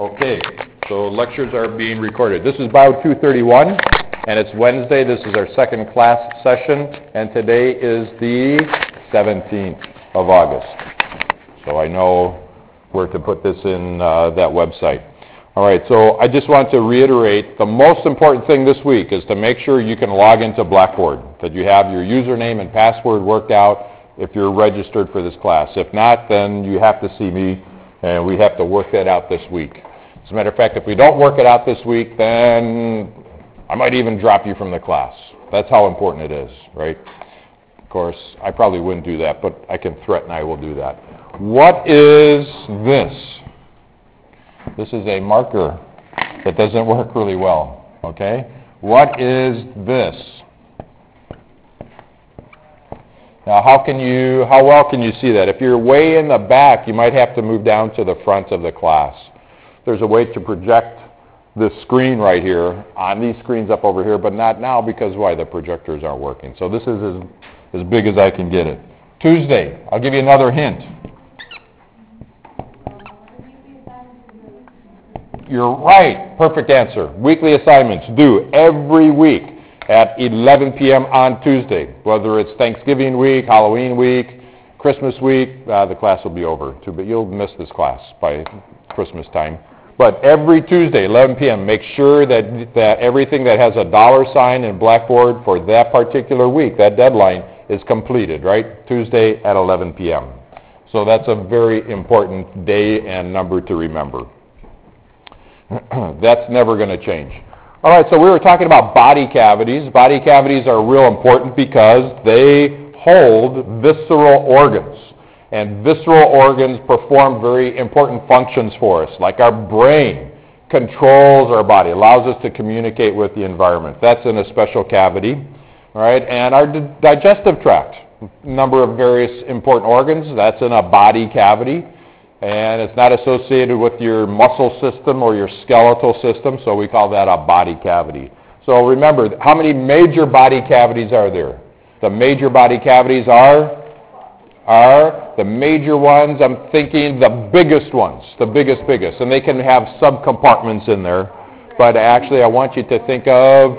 Okay, so lectures are being recorded. This is Bio 231, and it's Wednesday. This is our second class session, and today is the 17th of August. So I know where to put this in that website. All right, so I just want to reiterate, the most important thing this week is to make sure you can log into Blackboard, that you have your username and password worked out if you're registered for this class. If not, then you have to see me, and we have to work that out this week. As a matter of fact, if we don't work it out this week, then I might even drop you from the class. That's how important it is, right? Of course, I probably wouldn't do that, but I can threaten I will do that. What is this? This is a marker that doesn't work really well, okay? What is this? Now, how well can you see that? If you're way in the back, you might have to move down to the front of the class. There's a way to project this screen right here on these screens up over here, but not now because, why? The projectors aren't working. So this is as big as I can get it. Tuesday, I'll give you another hint. You're right. Perfect answer. Weekly assignments due every week at 11 p.m. on Tuesday. Whether it's Thanksgiving week, Halloween week, Christmas week, the class will be over too, but you'll miss this class by Christmas time. But every Tuesday, 11 p.m., make sure that everything that has a dollar sign in Blackboard for that particular week, that deadline, is completed, right? Tuesday at 11 p.m. So that's a very important day and number to remember. That's never going to change. All right, so we were talking about body cavities. Body cavities are real important because they hold visceral organs. And visceral organs perform very important functions for us, like our brain controls our body, allows us to communicate with the environment. That's in a special cavity. All right, and our digestive tract, number of various important organs, that's in a body cavity. And it's not associated with your muscle system or your skeletal system, so we call that a body cavity. So remember, how many major body cavities are there? The major body cavities are the major ones, I'm thinking the biggest ones, the biggest, and they can have subcompartments in there. But actually, I want you to think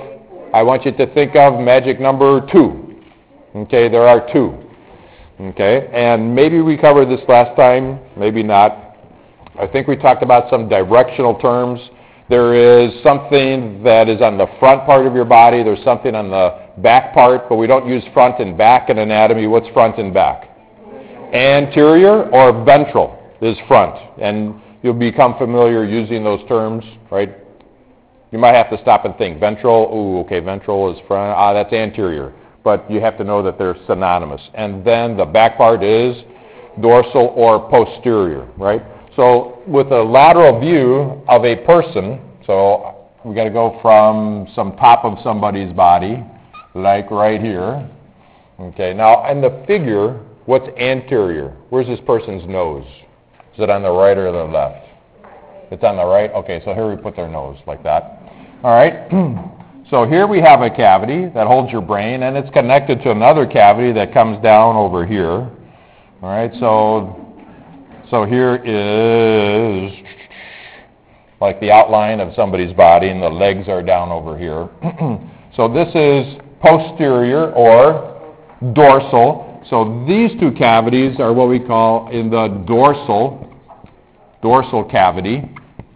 of magic number 2. Okay, there are 2. Okay, and maybe we covered this last time, maybe not. I think we talked about some directional terms. There is something that is on the front part of your body. There's something on the back part, but we don't use front and back in anatomy. What's front and back? Anterior or ventral is front, and you'll become familiar using those terms, right? You might have to stop and think. Ventral, ooh, okay, ventral is front. That's anterior. But you have to know that they're synonymous. And then the back part is dorsal or posterior, right? So with a lateral view of a person, so we got to go from some top of somebody's body, like right here. Okay, now in the figure, what's anterior? Where's this person's nose? Is it on the right or the left? It's on the right? Okay, so here we put their nose like that. All right. So here we have a cavity that holds your brain, and it's connected to another cavity that comes down over here. All right, so here is like the outline of somebody's body, and the legs are down over here. So this is posterior or dorsal. So these 2 cavities are what we call in the dorsal cavity.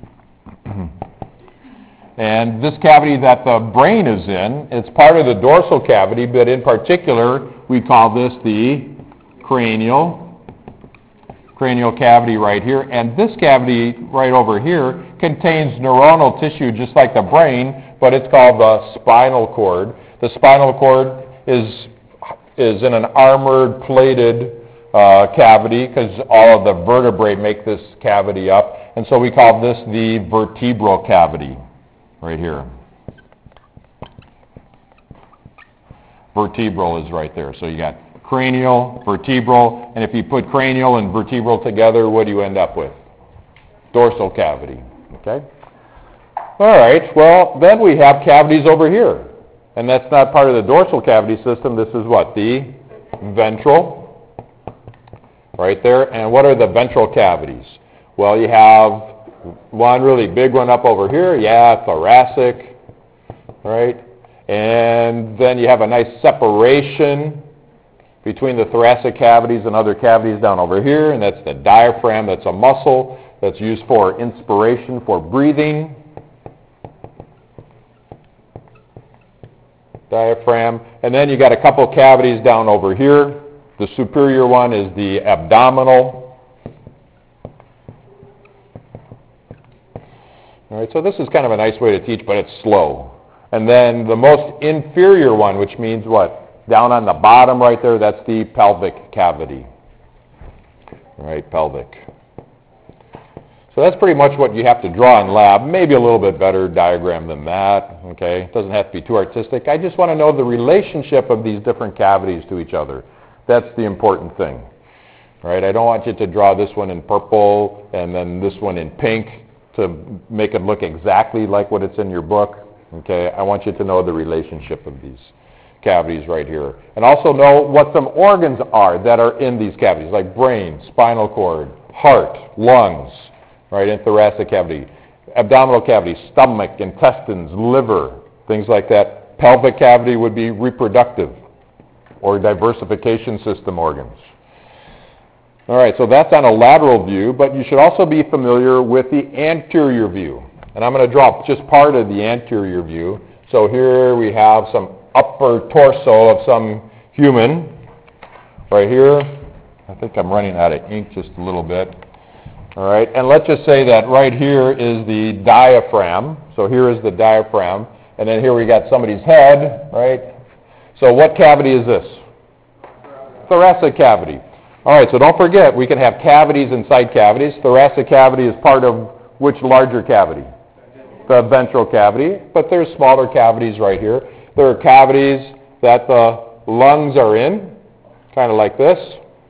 And this cavity that the brain is in, it's part of the dorsal cavity, but in particular, we call this the cranial cavity right here. And this cavity right over here contains neuronal tissue just like the brain, but it's called the spinal cord. The spinal cord is in an armored, plated cavity because all of the vertebrae make this cavity up. And so we call this the vertebral cavity. Right here. Vertebral is right there. So you got cranial, vertebral, and if you put cranial and vertebral together, what do you end up with? Dorsal cavity. Okay? All right, well, then we have cavities over here. And that's not part of the dorsal cavity system. This is what? The ventral. Right there. And what are the ventral cavities? Well, you have one really big one up over here, yeah, thoracic, right? And then you have a nice separation between the thoracic cavities and other cavities down over here, and that's the diaphragm. That's a muscle that's used for inspiration, for breathing. Diaphragm. And then you got a couple cavities down over here. The superior one is the abdominal. All right, so this is kind of a nice way to teach, but it's slow. And then the most inferior one, which means what? Down on the bottom right there, that's the pelvic cavity. All right, pelvic. So that's pretty much what you have to draw in lab. Maybe a little bit better diagram than that, okay? It doesn't have to be too artistic. I just want to know the relationship of these different cavities to each other. That's the important thing, all right? I don't want you to draw this one in purple and then this one in pink to make it look exactly like what it's in your book, okay? I want you to know the relationship of these cavities right here. And also know what some organs are that are in these cavities, like brain, spinal cord, heart, lungs, right, in thoracic cavity, abdominal cavity, stomach, intestines, liver, things like that. Pelvic cavity would be reproductive or diversification system organs. All right, so that's on a lateral view, but you should also be familiar with the anterior view. And I'm going to draw just part of the anterior view. So here we have some upper torso of some human. Right here, I think I'm running out of ink just a little bit. All right, and let's just say that right here is the diaphragm. So here is the diaphragm, and then here we got somebody's head, right? So what cavity is this? Thoracic cavity. All right, so don't forget, we can have cavities inside cavities. Thoracic cavity is part of which larger cavity? The ventral cavity, but there's smaller cavities right here. There are cavities that the lungs are in, kind of like this.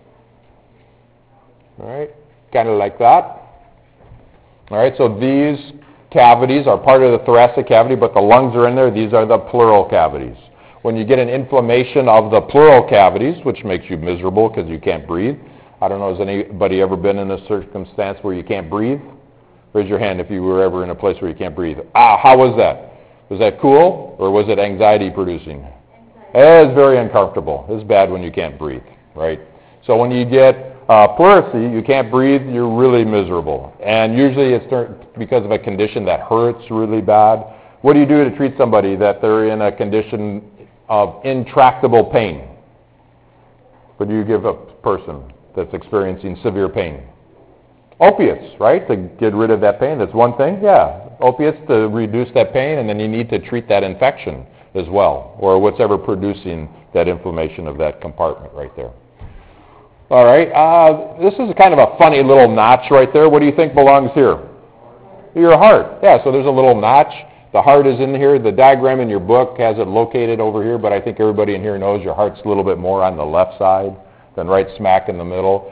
All right, kind of like that. All right, so these cavities are part of the thoracic cavity, but the lungs are in there. These are the pleural cavities. When you get an inflammation of the pleural cavities, which makes you miserable because you can't breathe. I don't know, has anybody ever been in a circumstance where you can't breathe? Raise your hand if you were ever in a place where you can't breathe. How was that? Was that cool, or was it anxiety-producing? It was very uncomfortable. It's bad when you can't breathe, right? So when you get pleurisy, you can't breathe, you're really miserable. And usually it's because of a condition that hurts really bad. What do you do to treat somebody that they're in a condition of intractable pain? What do you give a person that's experiencing severe pain? Opiates, right, to get rid of that pain. That's one thing, yeah. Opiates to reduce that pain, and then you need to treat that infection as well, or whatever producing that inflammation of that compartment right there. All right, this is kind of a funny little notch right there. What do you think belongs here? Your heart. Yeah, so there's a little notch. The heart is in here. The diagram in your book has it located over here, but I think everybody in here knows your heart's a little bit more on the left side than right smack in the middle.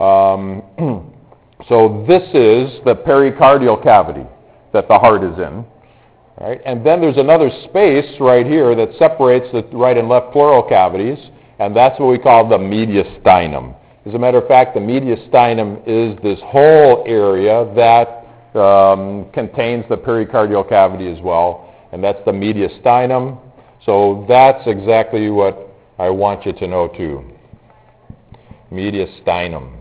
So this is the pericardial cavity that the heart is in. Right? And then there's another space right here that separates the right and left pleural cavities, and that's what we call the mediastinum. As a matter of fact, the mediastinum is this whole area that contains the pericardial cavity as well, and that's the mediastinum. So that's exactly what I want you to know too. Mediastinum.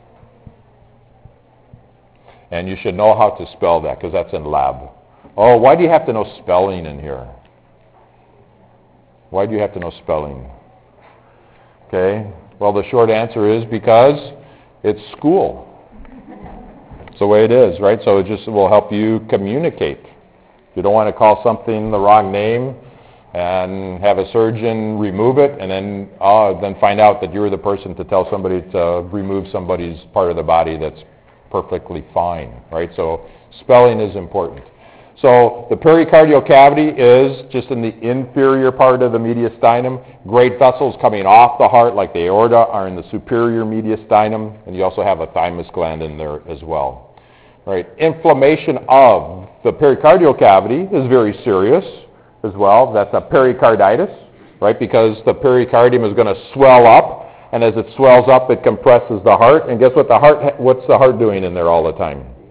And you should know how to spell that because that's in lab. Oh, why do you have to know spelling in here? Why do you have to know spelling? Okay, well the short answer is because it's school. It's the way it is, right? So it just will help you communicate. You don't want to call something the wrong name and have a surgeon remove it and then find out that you're the person to tell somebody to remove somebody's part of the body that's perfectly fine, right? So spelling is important. So the pericardial cavity is just in the inferior part of the mediastinum. Great vessels coming off the heart, like the aorta, are in the superior mediastinum, and you also have a thymus gland in there as well. Right? Inflammation of the pericardial cavity is very serious as well. That's a pericarditis, right? Because the pericardium is going to swell up, and as it swells up, it compresses the heart. And guess what? What's the heart doing in there all the time?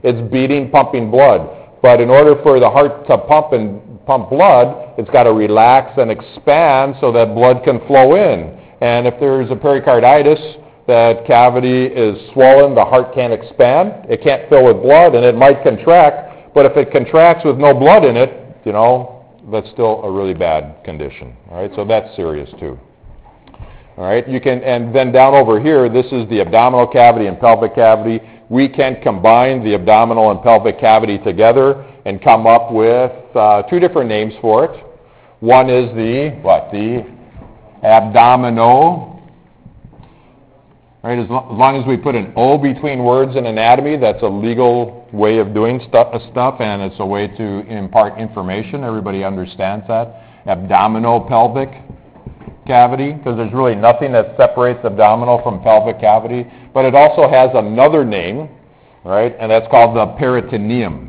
It's beating, pumping blood. But in order for the heart to pump blood, it's got to relax and expand so that blood can flow in. And if there's a pericarditis, that cavity is swollen, the heart can't expand, it can't fill with blood, and it might contract. But if it contracts with no blood in it, that's still a really bad condition. All right, so that's serious too. All right, and then down over here, this is the abdominal cavity and pelvic cavity. We can combine the abdominal and pelvic cavity together and come up with two different names for it. One is the abdomino. Right, as long as we put an O between words in anatomy, that's a legal way of doing stuff, and it's a way to impart information. Everybody understands that. Abdominopelvic cavity, because there's really nothing that separates abdominal from pelvic cavity. But it also has another name, right, and that's called the peritoneum.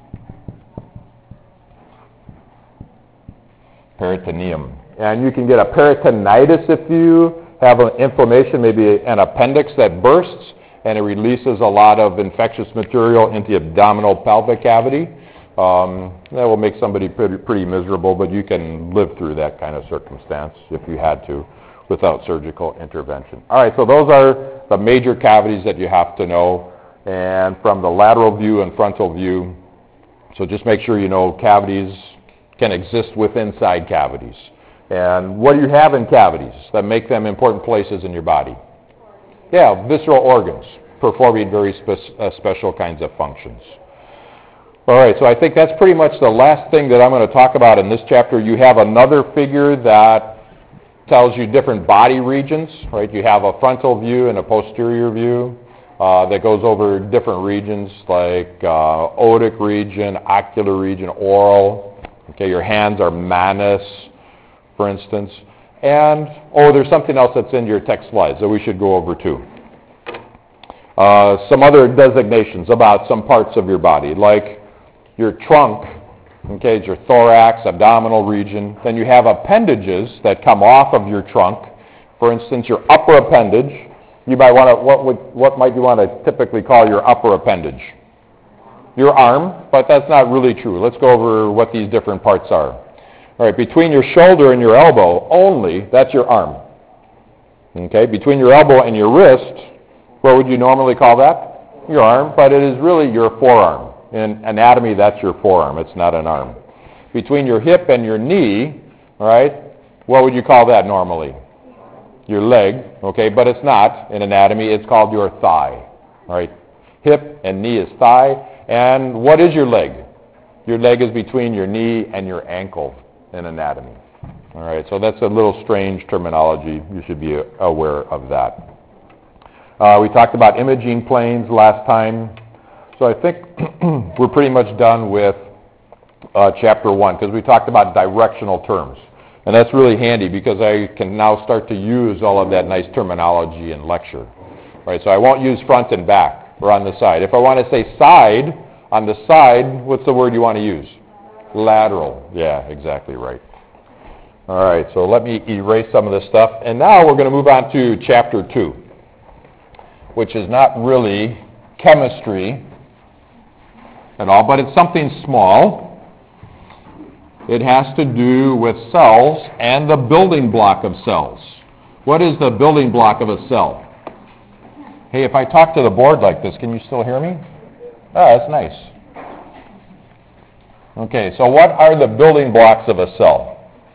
Peritoneum. And you can get a peritonitis if you have an inflammation, maybe an appendix that bursts, and it releases a lot of infectious material into the abdominal pelvic cavity. That will make somebody pretty miserable, but you can live through that kind of circumstance if you had to without surgical intervention. All right, so those are the major cavities that you have to know, and from the lateral view and frontal view. So just make sure you know cavities can exist within inside cavities. And what do you have in cavities that make them important places in your body? Yeah, visceral organs performing very special kinds of functions. All right, so I think that's pretty much the last thing that I'm going to talk about in this chapter. You have another figure that tells you different body regions, right? You have a frontal view and a posterior view that goes over different regions like otic region, ocular region, oral. Okay, your hands are manus, for instance. And, there's something else that's in your text slides that we should go over too. Some other designations about some parts of your body, like your trunk, okay, it's your thorax, abdominal region. Then you have appendages that come off of your trunk. For instance, your upper appendage. You might want to, what might you want to typically call your upper appendage? Your arm, but that's not really true. Let's go over what these different parts are. All right, between your shoulder and your elbow only, that's your arm. Okay, between your elbow and your wrist, what would you normally call that? Your arm, but it is really your forearm. In anatomy, that's your forearm. It's not an arm. Between your hip and your knee, all right, what would you call that normally? Your leg, okay, but it's not in anatomy. It's called your thigh, all right? Hip and knee is thigh. And what is your leg? Your leg is between your knee and your ankle in anatomy. All right, so that's a little strange terminology. You should be aware of that. We talked about imaging planes last time. So I think we're pretty much done with Chapter 1 because we talked about directional terms. And that's really handy because I can now start to use all of that nice terminology in lecture. All right, so I won't use front and back or on the side. If I want to say side, on the side, what's the word you want to use? Lateral. Yeah, exactly right. All right, so let me erase some of this stuff. And now we're going to move on to Chapter 2, which is not really chemistry at all, but it's something small. It has to do with cells and the building block of cells. What is the building block of a cell? Hey, if I talk to the board like this, can you still hear me? Oh, that's nice. Okay, so what are the building blocks of a cell?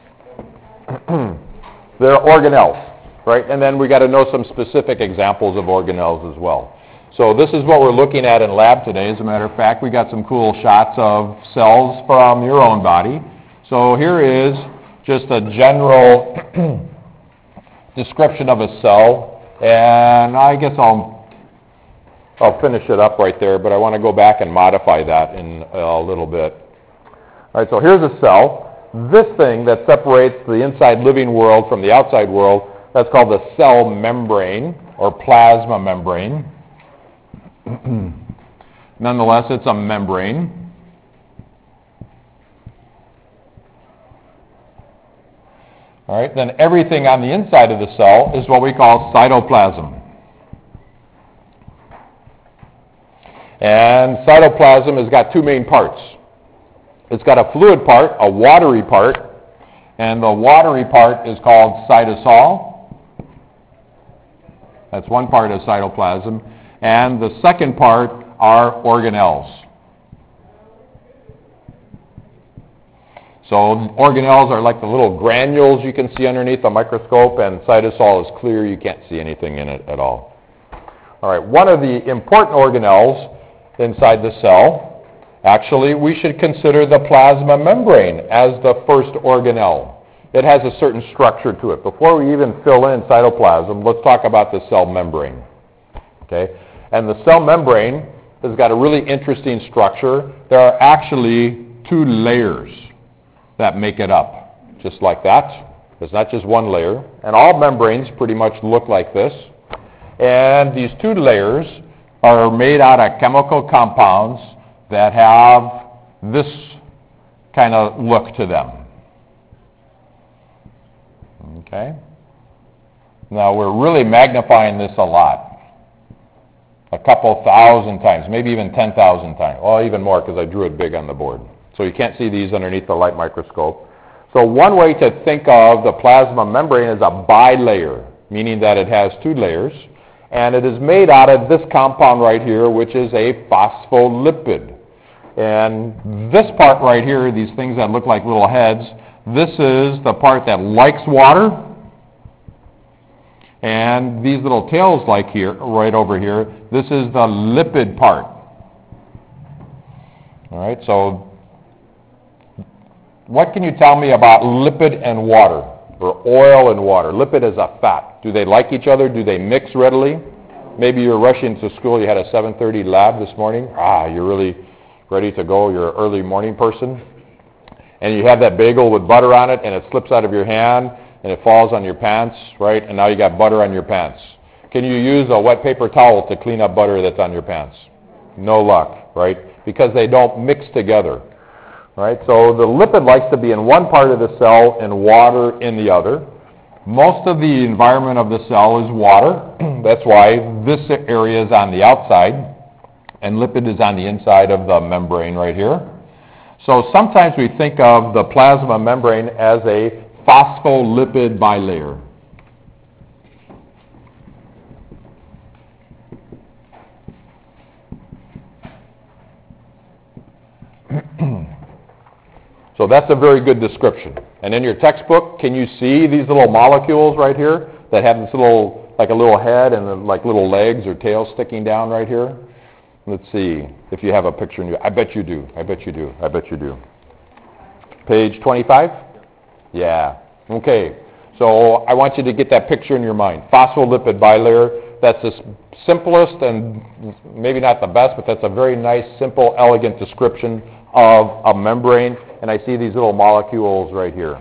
They're organelles, right? And then we got to know some specific examples of organelles as well. So this is what we're looking at in lab today. As a matter of fact, we got some cool shots of cells from your own body. So here is just a general description of a cell, and I guess I'll finish it up right there, but I want to go back and modify that in a little bit. All right, so here's a cell. This thing that separates the inside living world from the outside world, that's called the cell membrane or plasma membrane. Nonetheless, it's a membrane. All right, then everything on the inside of the cell is what we call cytoplasm. And cytoplasm has got two main parts. It's got a fluid part, a watery part, and the watery part is called cytosol. That's one part of cytoplasm. And the second part are organelles. So organelles are like the little granules you can see underneath the microscope, and cytosol is clear, you can't see anything in it at all. All right, one of the important organelles inside the cell, actually, we should consider the plasma membrane as the first organelle. It has a certain structure to it. Before we even fill in cytoplasm, let's talk about the cell membrane. Okay? And the cell membrane has got a really interesting structure. There are actually two layers that make it up, just like that. It's not just one layer. And all membranes pretty much look like this. And these two layers are made out of chemical compounds that have this kind of look to them. Okay? Now, we're really magnifying this a lot. A couple thousand times, maybe even 10,000 times. Well, even more because I drew it big on the board. So you can't see these underneath the light microscope. So one way to think of the plasma membrane is a bilayer, meaning that it has two layers. And it is made out of this compound right here, which is a phospholipid. And this part right here, these things that look like little heads, this is the part that likes water. And these little tails like here, right over here, this is the lipid part. All right, so what can you tell me about lipid and water, or oil and water? Lipid is a fat. Do they like each other? Do they mix readily? Maybe you're rushing to school. You had a 7:30 lab this morning. You're really ready to go. You're an early morning person. And you have that bagel with butter on it, and it slips out of your hand, and it falls on your pants, right? And now you got butter on your pants. Can you use a wet paper towel to clean up butter that's on your pants? No luck, right? Because they don't mix together. Right? So the lipid likes to be in one part of the cell and water in the other. Most of the environment of the cell is water. That's why this area is on the outside and lipid is on the inside of the membrane right here. So sometimes we think of the plasma membrane as a phospholipid bilayer. So that's a very good description. And in your textbook, can you see these little molecules right here that have this little, like a little head and then like little legs or tails sticking down right here? Let's see if you have a picture in your, I bet you do. I bet you do. I bet you do. Page 25? Yeah. Okay. So I want you to get that picture in your mind. Phospholipid bilayer. That's the simplest and maybe not the best, but that's a very nice, simple, elegant description of a membrane. And I see these little molecules right here.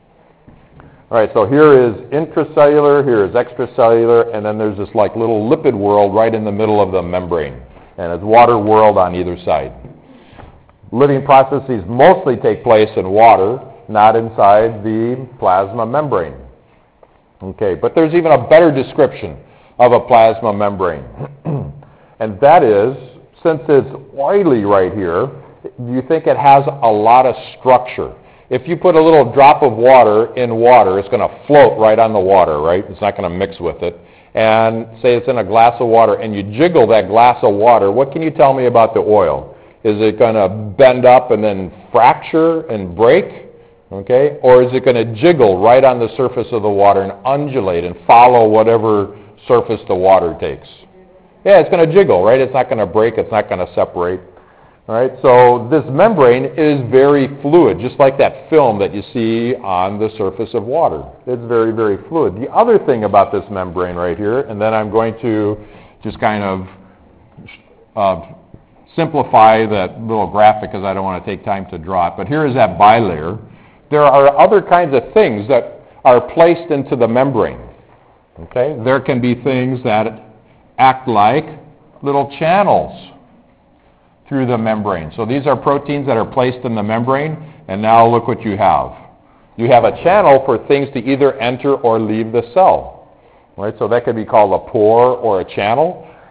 All right, so here is intracellular, here is extracellular, and then there's this like little lipid world right in the middle of the membrane. And it's water world on either side. Living processes mostly take place in water, not inside the plasma membrane. Okay, but there's even a better description of a plasma membrane. And that is, since it's oily right here, do you think it has a lot of structure? If you put a little drop of water in water, it's going to float right on the water, right? It's not going to mix with it. And say it's in a glass of water, and you jiggle that glass of water, what can you tell me about the oil? Is it going to bend up and then fracture and break? Okay? Or is it going to jiggle right on the surface of the water and undulate and follow whatever surface the water takes? Yeah, it's going to jiggle, right? It's not going to break. It's not going to separate. All right, so this membrane is very fluid, just like that film that you see on the surface of water. It's very, very fluid. The other thing about this membrane right here, and then I'm going to just kind of simplify that little graphic because I don't want to take time to draw it, but here is that bilayer. There are other kinds of things that are placed into the membrane. Okay, there can be things that act like little channels through the membrane. So these are proteins that are placed in the membrane, and now look what you have. You have a channel for things to either enter or leave the cell. Right? So that could be called a pore or a channel.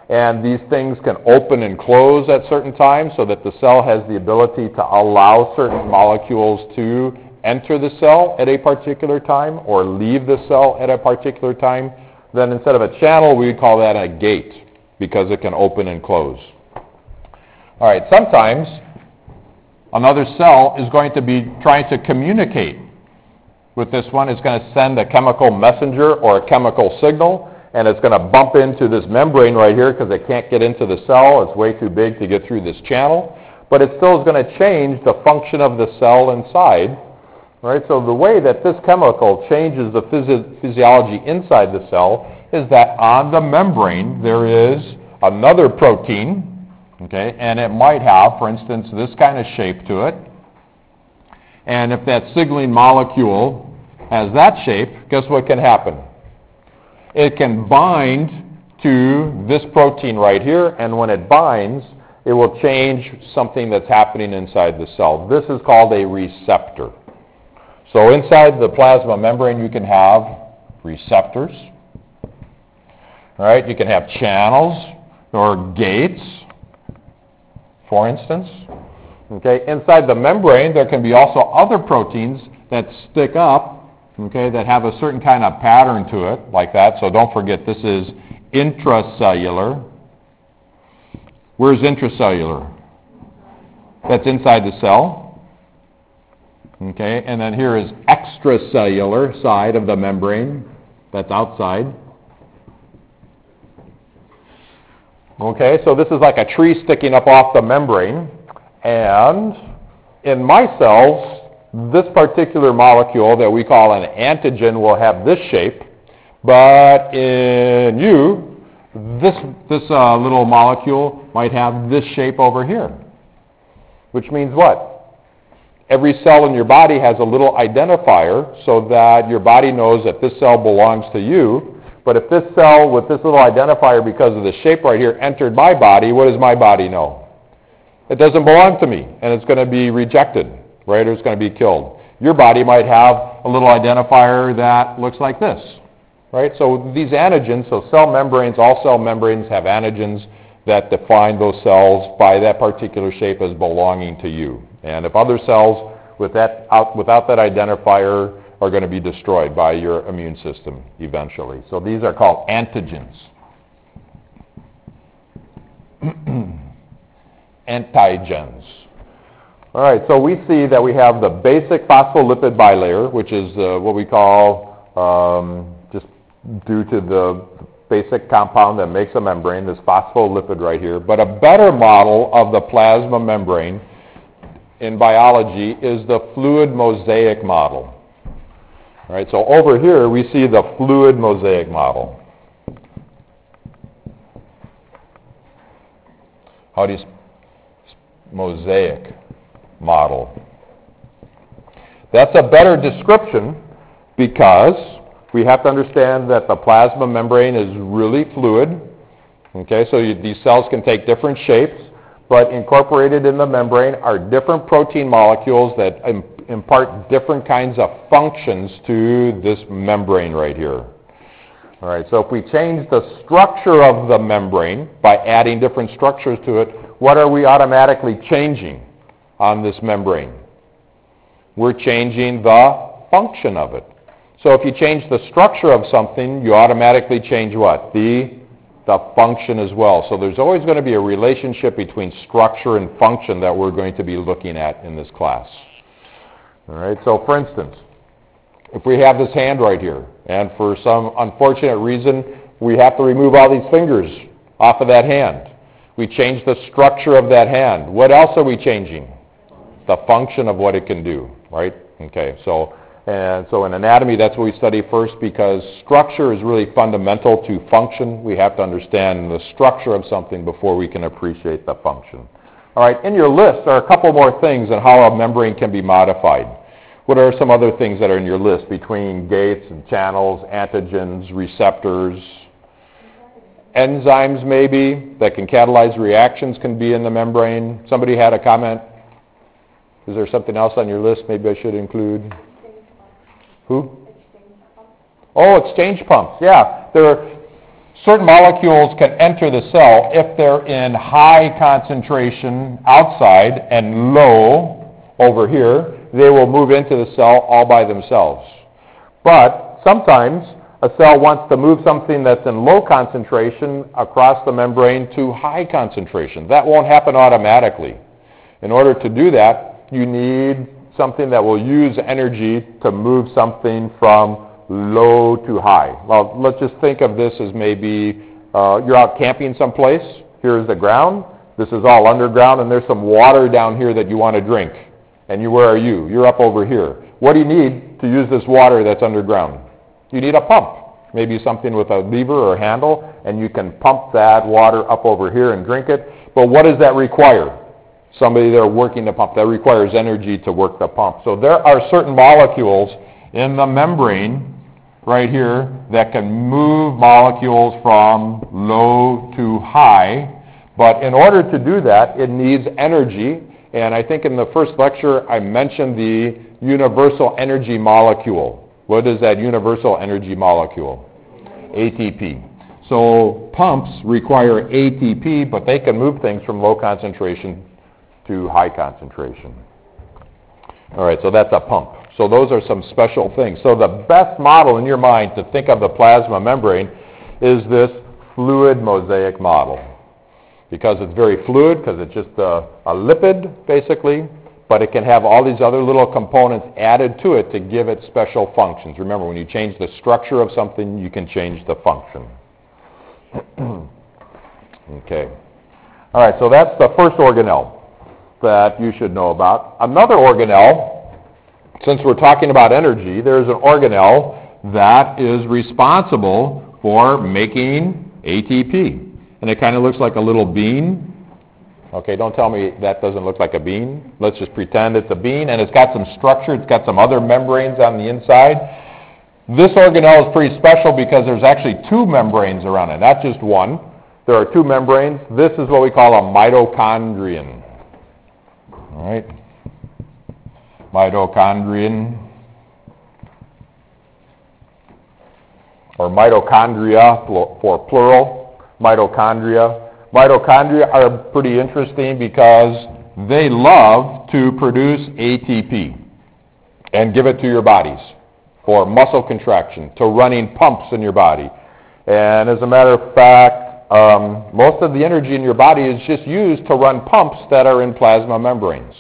And these things can open and close at certain times so that the cell has the ability to allow certain molecules to enter the cell at a particular time or leave the cell at a particular time. Then instead of a channel, we call that a gate because it can open and close. All right, sometimes another cell is going to be trying to communicate with this one. It's going to send a chemical messenger or a chemical signal, and it's going to bump into this membrane right here because it can't get into the cell. It's way too big to get through this channel. But it still is going to change the function of the cell inside. Right? So the way that this chemical changes the physiology inside the cell is that on the membrane there is another protein, okay, and it might have, for instance, this kind of shape to it. And if that signaling molecule has that shape, guess what can happen? It can bind to this protein right here, and when it binds, it will change something that's happening inside the cell. This is called a receptor. So inside the plasma membrane, you can have receptors. Right? You can have channels or gates, for instance. Okay? Inside the membrane, there can be also other proteins that stick up, okay, that have a certain kind of pattern to it, like that. So don't forget, this is intracellular. Where's intracellular? That's inside the cell. Okay, and then here is extracellular side of the membrane. That's outside. Okay, so this is like a tree sticking up off the membrane. And in my cells, this particular molecule that we call an antigen will have this shape. But in you, this little molecule might have this shape over here. Which means what? Every cell in your body has a little identifier so that your body knows that this cell belongs to you. But if this cell with this little identifier, because of the shape right here, entered my body, what does my body know? It doesn't belong to me, and it's going to be rejected, right, or it's going to be killed. Your body might have a little identifier that looks like this, right? So these antigens, so cell membranes, all cell membranes have antigens that define those cells by that particular shape as belonging to you. And if other cells without that identifier are going to be destroyed by your immune system eventually. So these are called antigens. Antigens. All right, so we see that we have the basic phospholipid bilayer, which is what we call, just due to the basic compound that makes a membrane, this phospholipid right here. But a better model of the plasma membrane in biology is the fluid mosaic model. All right, so over here we see the fluid mosaic model. How do you mosaic model? That's a better description because we have to understand that the plasma membrane is really fluid. Okay, so these cells can take different shapes, but incorporated in the membrane are different protein molecules that impart different kinds of functions to this membrane right here. All right, so if we change the structure of the membrane by adding different structures to it, what are we automatically changing on this membrane? We're changing the function of it. So if you change the structure of something, you automatically change what? The function as well. So there's always going to be a relationship between structure and function that we're going to be looking at in this class. All right, so for instance, if we have this hand right here, and for some unfortunate reason, we have to remove all these fingers off of that hand. We change the structure of that hand. What else are we changing? The function of what it can do, right? Okay, so in anatomy, that's what we study first because structure is really fundamental to function. We have to understand the structure of something before we can appreciate the function. All right, in your list are a couple more things on how a membrane can be modified. What are some other things that are in your list between gates and channels, antigens, receptors? Enzymes maybe that can catalyze reactions can be in the membrane. Somebody had a comment? Is there something else on your list maybe I should include? Who? Oh, exchange pumps, yeah. certain molecules can enter the cell if they're in high concentration outside and low over here. They will move into the cell all by themselves. But sometimes a cell wants to move something that's in low concentration across the membrane to high concentration. That won't happen automatically. In order to do that, you need something that will use energy to move something from low to high. Well, let's just think of this as maybe you're out camping someplace. Here's the ground. This is all underground, and there's some water down here that you want to drink. And where are you? You're up over here. What do you need to use this water that's underground? You need a pump, maybe something with a lever or a handle, and you can pump that water up over here and drink it. But what does that require? Somebody there working the pump. That requires energy to work the pump. So there are certain molecules in the membrane right here that can move molecules from low to high. But in order to do that, it needs energy. And I think in the first lecture, I mentioned the universal energy molecule. What is that universal energy molecule? ATP. So pumps require ATP, but they can move things from low concentration to high concentration. All right, so that's a pump. So those are some special things. So the best model in your mind to think of the plasma membrane is this fluid mosaic model. Because it's very fluid, because it's just a lipid, basically, but it can have all these other little components added to it to give it special functions. Remember, when you change the structure of something, you can change the function. Okay. All right, so that's the first organelle that you should know about. Another organelle, since we're talking about energy, there's an organelle that is responsible for making ATP. And it kind of looks like a little bean. Okay, don't tell me that doesn't look like a bean. Let's just pretend it's a bean, and it's got some structure. It's got some other membranes on the inside. This organelle is pretty special because there's actually two membranes around it, not just one. There are two membranes. This is what we call a mitochondrion. All right? Mitochondrion. Or mitochondria for plural. Mitochondria. Mitochondria are pretty interesting because they love to produce ATP and give it to your bodies for muscle contraction, to running pumps in your body. And as a matter of fact, most of the energy in your body is just used to run pumps that are in plasma membranes.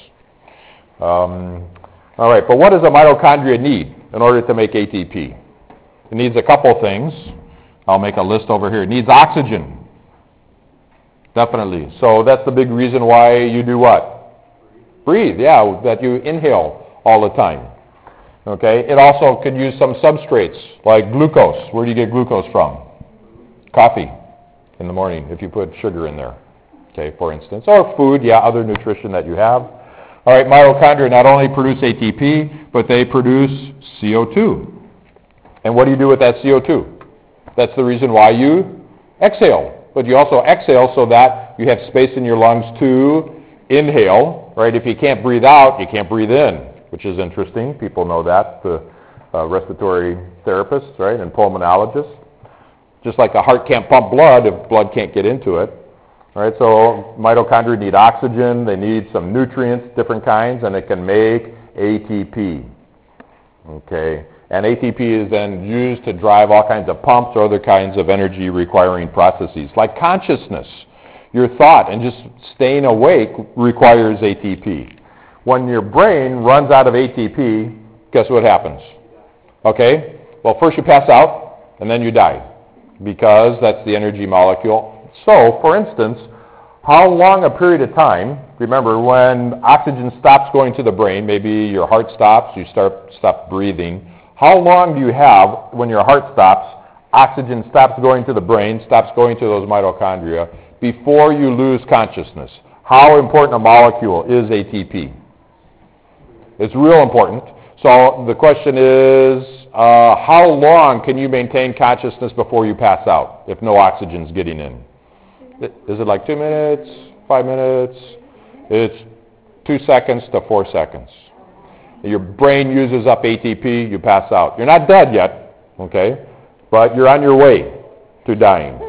All right, but what does a mitochondria need in order to make ATP? It needs a couple things. I'll make a list over here. It needs oxygen. Definitely. So that's the big reason why you do what? Breathe, yeah, that you inhale all the time. Okay? It also could use some substrates like glucose. Where do you get glucose from? Coffee in the morning if you put sugar in there. Okay, for instance. Or food, yeah, other nutrition that you have. All right, mitochondria not only produce ATP, but they produce CO2. And what do you do with that CO2? That's the reason why you exhale. But you also exhale so that you have space in your lungs to inhale, right? If you can't breathe out, you can't breathe in, which is interesting. People know that, the respiratory therapists, right, and pulmonologists. Just like a heart can't pump blood if blood can't get into it. All right, so mitochondria need oxygen, they need some nutrients, different kinds, and it can make ATP. Okay. And ATP is then used to drive all kinds of pumps or other kinds of energy-requiring processes, like consciousness. Your thought and just staying awake requires ATP. When your brain runs out of ATP, guess what happens? Okay? Well, first you pass out, and then you die, because that's the energy molecule. So, for instance, how long a period of time, remember, when oxygen stops going to the brain, maybe your heart stops, you stop breathing. How long do you have when your heart stops, oxygen stops going to the brain, stops going to those mitochondria, before you lose consciousness? How important a molecule is ATP? It's real important. So the question is, how long can you maintain consciousness before you pass out if no oxygen's getting in? Is it like 2 minutes, 5 minutes? It's 2 seconds to 4 seconds. Your brain uses up ATP, you pass out. You're not dead yet, okay? But you're on your way to dying.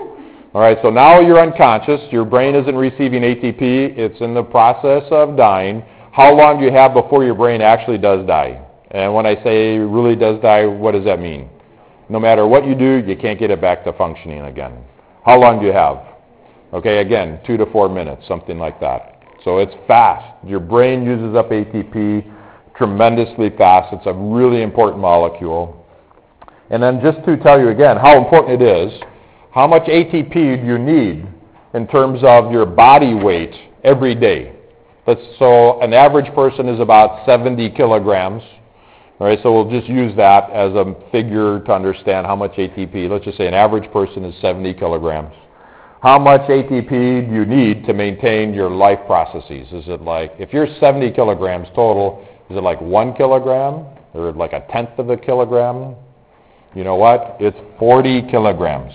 All right, so now you're unconscious. Your brain isn't receiving ATP. It's in the process of dying. How long do you have before your brain actually does die? And when I say really does die, what does that mean? No matter what you do, you can't get it back to functioning again. How long do you have? Okay, again, 2 to 4 minutes, something like that. So it's fast. Your brain uses up ATP tremendously fast. It's a really important molecule. And then just to tell you again how important it is, how much ATP do you need in terms of your body weight every day? So an average person is about 70 kilograms. All right, so we'll just use that as a figure to understand how much ATP. Let's just say an average person is 70 kilograms. How much ATP do you need to maintain your life processes? Is it like, if you're 70 kilograms total, is it like 1 kilogram or like a tenth of a kilogram? You know what? It's 40 kilograms.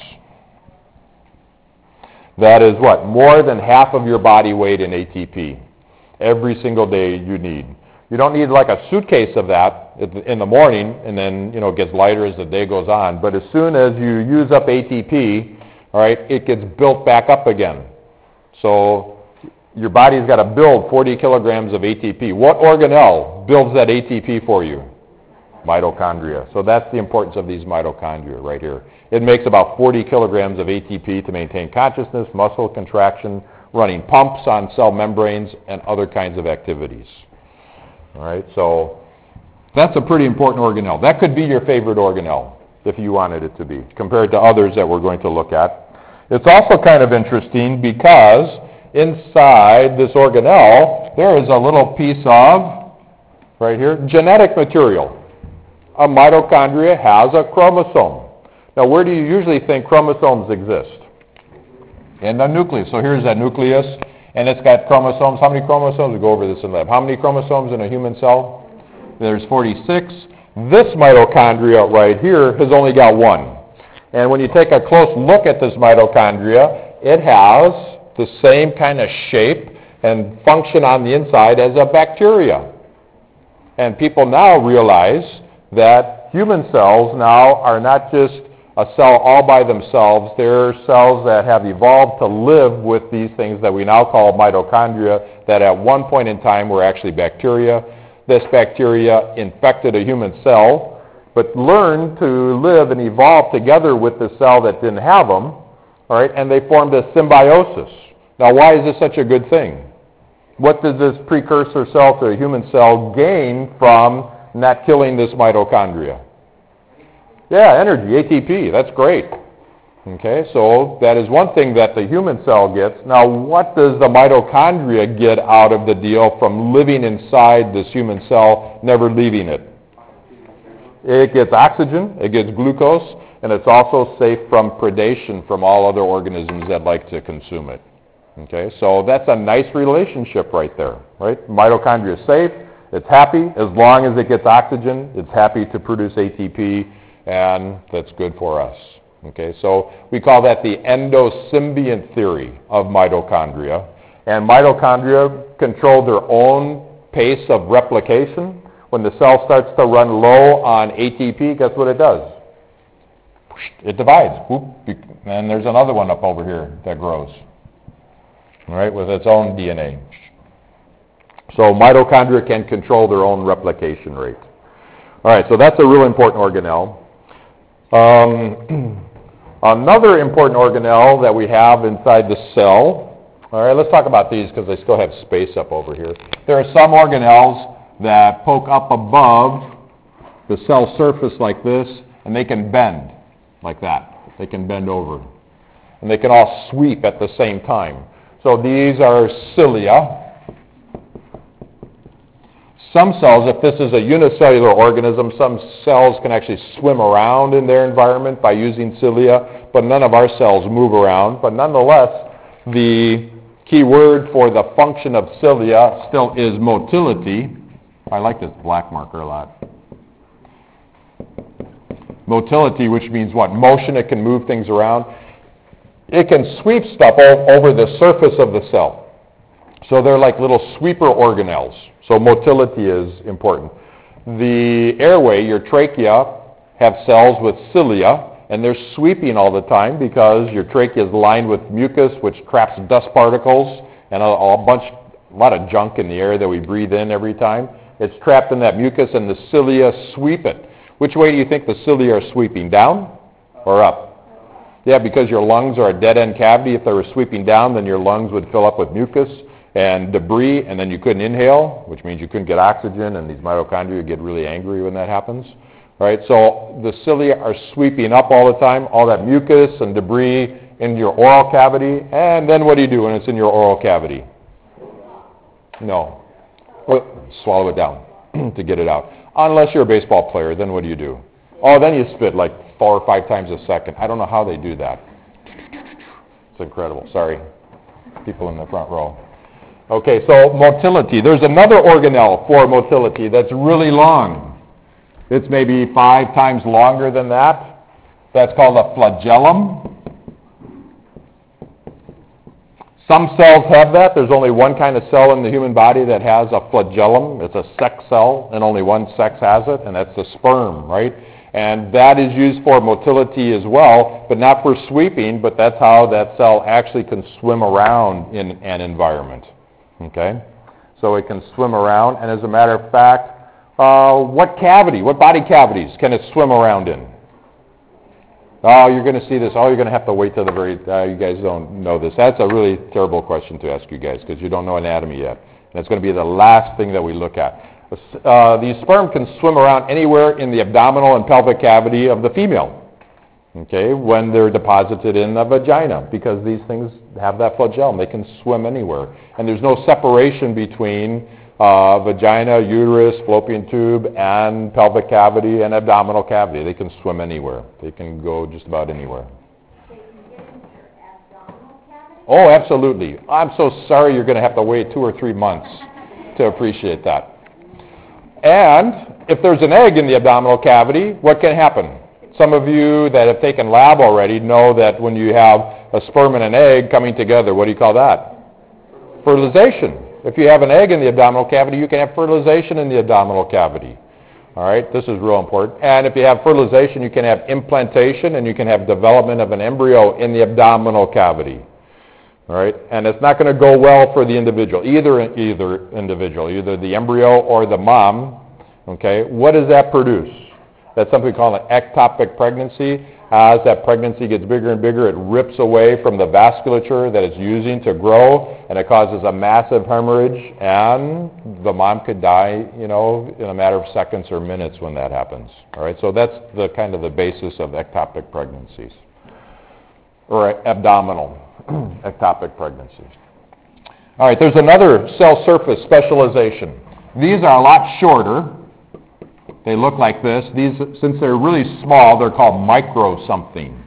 That is what? More than half of your body weight in ATP. Every single day you need. You don't need like a suitcase of that in the morning, and then, you know, it gets lighter as the day goes on. But as soon as you use up ATP, all right, it gets built back up again. So your body's got to build 40 kilograms of ATP. What organelle builds that ATP for you? Mitochondria. So that's the importance of these mitochondria right here. It makes about 40 kilograms of ATP to maintain consciousness, muscle contraction, running pumps on cell membranes, and other kinds of activities. All right, so that's a pretty important organelle. That could be your favorite organelle if you wanted it to be, compared to others that we're going to look at. It's also kind of interesting because inside this organelle, there is a little piece of, right here, genetic material. A mitochondria has a chromosome. Now, where do you usually think chromosomes exist? In the nucleus. So here's that nucleus, and it's got chromosomes. How many chromosomes? We'll go over this in lab. How many chromosomes in a human cell? There's 46. This mitochondria right here has only got 1. And when you take a close look at this mitochondria, it has the same kind of shape and function on the inside as a bacteria. And people now realize that human cells now are not just a cell all by themselves. They're cells that have evolved to live with these things that we now call mitochondria that at one point in time were actually bacteria. This bacteria infected a human cell, but learned to live and evolve together with the cell that didn't have them, all right, and they formed a symbiosis. Now, why is this such a good thing? What does this precursor cell to a human cell gain from not killing this mitochondria? Yeah, energy, ATP, that's great. Okay, so that is one thing that the human cell gets. Now, what does the mitochondria get out of the deal from living inside this human cell, never leaving it? It gets oxygen, it gets glucose, and it's also safe from predation from all other organisms that like to consume it. Okay, so that's a nice relationship right there, right? Mitochondria is safe, it's happy. As long as it gets oxygen, it's happy to produce ATP, and that's good for us. Okay, so we call that the endosymbiont theory of mitochondria. And mitochondria control their own pace of replication. When the cell starts to run low on ATP, guess what it does? It divides. And there's another one up over here that grows, all right, with its own DNA. So mitochondria can control their own replication rate. All right, so that's a real important organelle. Another important organelle that we have inside the cell, all right, let's talk about these because they still have space up over here. There are some organelles that poke up above the cell surface like this, and they can bend like that. They can bend over. And they can all sweep at the same time. So these are cilia. Some cells, if this is a unicellular organism, some cells can actually swim around in their environment by using cilia, but none of our cells move around. But nonetheless, the key word for the function of cilia still is motility. I like this black marker a lot. Motility, which means what? Motion. It can move things around. It can sweep stuff over the surface of the cell. So they're like little sweeper organelles. So motility is important. The airway, your trachea, have cells with cilia, And they're sweeping all the time because your trachea is lined with mucus, which traps dust particles and a lot of junk in the air that we breathe in every time. It's trapped in that mucus, and the cilia sweep it. Which way do you think the cilia are sweeping, down or up? Yeah, because your lungs are a dead-end cavity. If they were sweeping down, then your lungs would fill up with mucus and debris, and then you couldn't inhale, which means you couldn't get oxygen, and these mitochondria get really angry when that happens. Right, so the cilia are sweeping up all the time, all that mucus and debris into your oral cavity, and then what do you do when it's in your oral cavity? No. Well, swallow it down to get it out. Unless you're a baseball player, then what do? Oh, then you spit like 4 or 5 times a second. I don't know how they do that. It's incredible. Sorry, people in the front row. Okay, so motility. There's another organelle for motility that's really long. It's maybe 5 times longer than that. That's called a flagellum. Some cells have that. There's only one kind of cell in the human body that has a flagellum. It's a sex cell, and only one sex has it, and that's the sperm, right? And that is used for motility as well, but not for sweeping, but that's how that cell actually can swim around in an environment, okay? So it can swim around, and as a matter of fact, what body cavities can it swim around in? Oh, you're going to see this. Oh, you're going to have to wait till the very, you guys don't know this. That's a really terrible question to ask you guys because you don't know anatomy yet. And it's going to be the last thing that we look at. These sperm can swim around anywhere in the abdominal and pelvic cavity of the female, okay, when they're deposited in the vagina, because these things have that flagellum. They can swim anywhere. And there's no separation between vagina, uterus, fallopian tube, and pelvic cavity and abdominal cavity. They can swim anywhere. They can go just about anywhere. They can get into your abdominal cavity? Oh, absolutely. I'm so sorry you're going to have to wait 2 or 3 months to appreciate that. And if there's an egg in the abdominal cavity, what can happen? Some of you that have taken lab already know that when you have a sperm and an egg coming together, what do you call that? Fertilization. If you have an egg in the abdominal cavity, you can have fertilization in the abdominal cavity. All right, this is real important. And if you have fertilization, you can have implantation, and you can have development of an embryo in the abdominal cavity. All right, and it's not going to go well for the individual, either individual, either the embryo or the mom. Okay, what does that produce? That's something we call an ectopic pregnancy. As that pregnancy gets bigger and bigger, it rips away from the vasculature that it's using to grow, and it causes a massive hemorrhage, and the mom could die, in a matter of seconds or minutes when that happens. All right, so that's the kind of the basis of ectopic pregnancies, or abdominal ectopic pregnancies. All right, there's another cell surface specialization. These are a lot shorter. They look like this. These, since they're really small, they're called micro-something.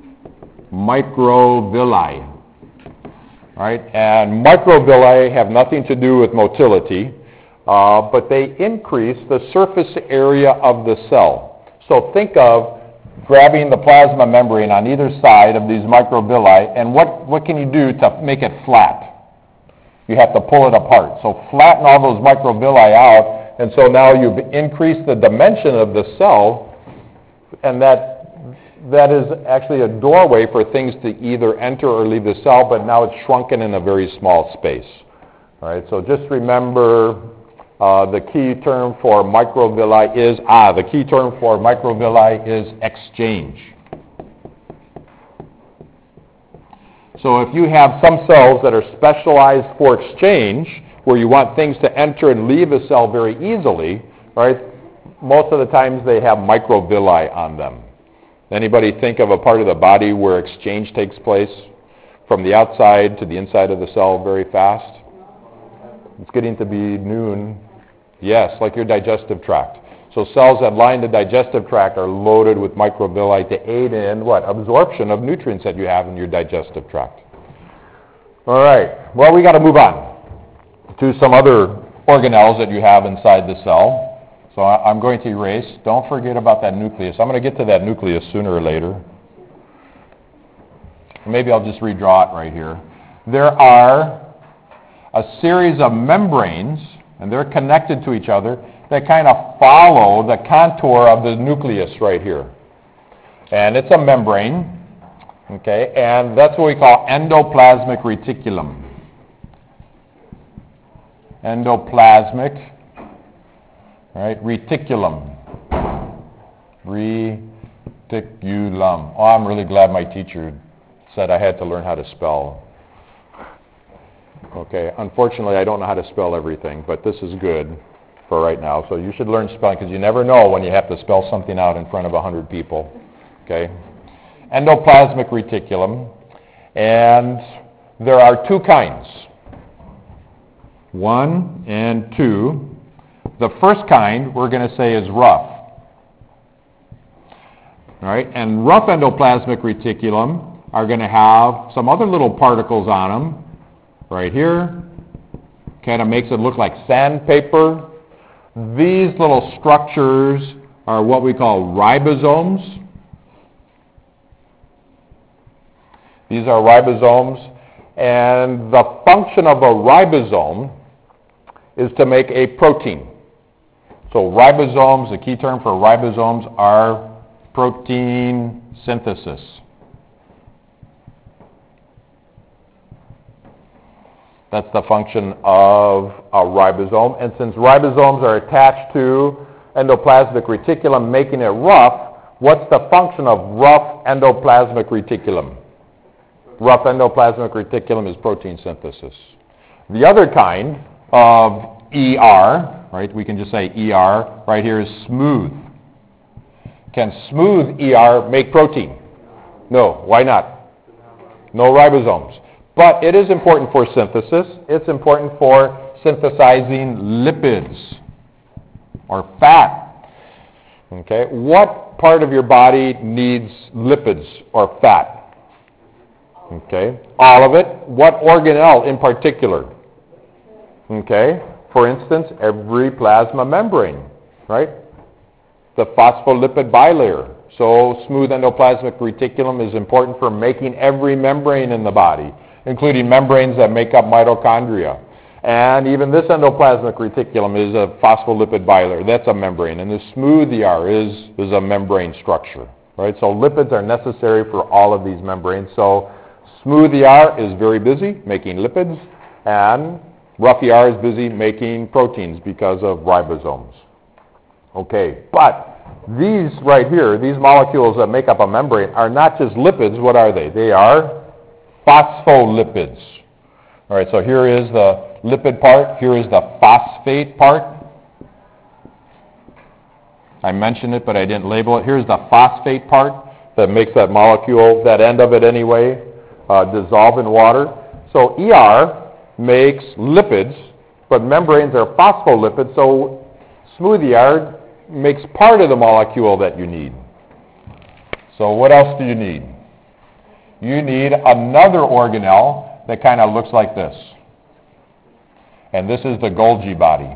Microvilli. All right, and microvilli have nothing to do with motility, but they increase the surface area of the cell. So think of grabbing the plasma membrane on either side of these microvilli, and what can you do to make it flat? You have to pull it apart. So flatten all those microvilli out, and so now you've increased the dimension of the cell, and that is actually a doorway for things to either enter or leave the cell, but now it's shrunken in a very small space. All right, so just remember the key term for microvilli is exchange. So if you have some cells that are specialized for exchange, where you want things to enter and leave a cell very easily, right? Most of the times they have microvilli on them. Anybody think of a part of the body where exchange takes place from the outside to the inside of the cell very fast? It's getting to be noon. Yes, like your digestive tract. So cells that line the digestive tract are loaded with microvilli to aid in what? Absorption of nutrients that you have in your digestive tract. All right. Well, we got to move on to some other organelles that you have inside the cell. So I'm going to erase. Don't forget about that nucleus. I'm going to get to that nucleus sooner or later. Maybe I'll just redraw it right here. There are a series of membranes, and they're connected to each other, that kind of follow the contour of the nucleus right here. and it's a membrane, okay, and that's what we call endoplasmic reticulum. Endoplasmic, right, reticulum. Reticulum. Oh, I'm really glad my teacher said I had to learn how to spell. Okay, unfortunately I don't know how to spell everything, but this is good for right now. So you should learn spelling because you never know when you have to spell something out in front of 100 people. Okay, endoplasmic reticulum, and there are two kinds. 1 and 2. The first kind we're going to say is rough. All right, and rough endoplasmic reticulum are going to have some other little particles on them right here. Kind of makes it look like sandpaper. These little structures are what we call ribosomes. These are ribosomes, and the function of a ribosome is to make a protein. So ribosomes, the key term for ribosomes are protein synthesis. That's the function of a ribosome. And since ribosomes are attached to endoplasmic reticulum, making it rough, what's the function of rough endoplasmic reticulum? Rough endoplasmic reticulum is protein synthesis. The other kind of ER, right, we can just say ER, right here is smooth. Can smooth ER make protein? No. Why not? No ribosomes. But it is important for synthesis. It's important for synthesizing lipids or fat. Okay? What part of your body needs lipids or fat? Okay? All of it. What organelle in particular? Okay? For instance, every plasma membrane, right? The phospholipid bilayer. So smooth endoplasmic reticulum is important for making every membrane in the body, including membranes that make up mitochondria. And even this endoplasmic reticulum is a phospholipid bilayer. That's a membrane. And the smooth ER is a membrane structure, right? So lipids are necessary for all of these membranes. So smooth ER is very busy making lipids, and rough ER is busy making proteins because of ribosomes. Okay, but these right here, these molecules that make up a membrane are not just lipids. What are they? They are phospholipids. All right, so here is the lipid part. Here is the phosphate part. I mentioned it, but I didn't label it. Here's the phosphate part that makes that molecule, that end of it anyway, dissolve in water. So ER makes lipids, but membranes are phospholipids, so smooth ER makes part of the molecule that you need. So what else do you need? You need another organelle that kind of looks like this. And this is the Golgi body,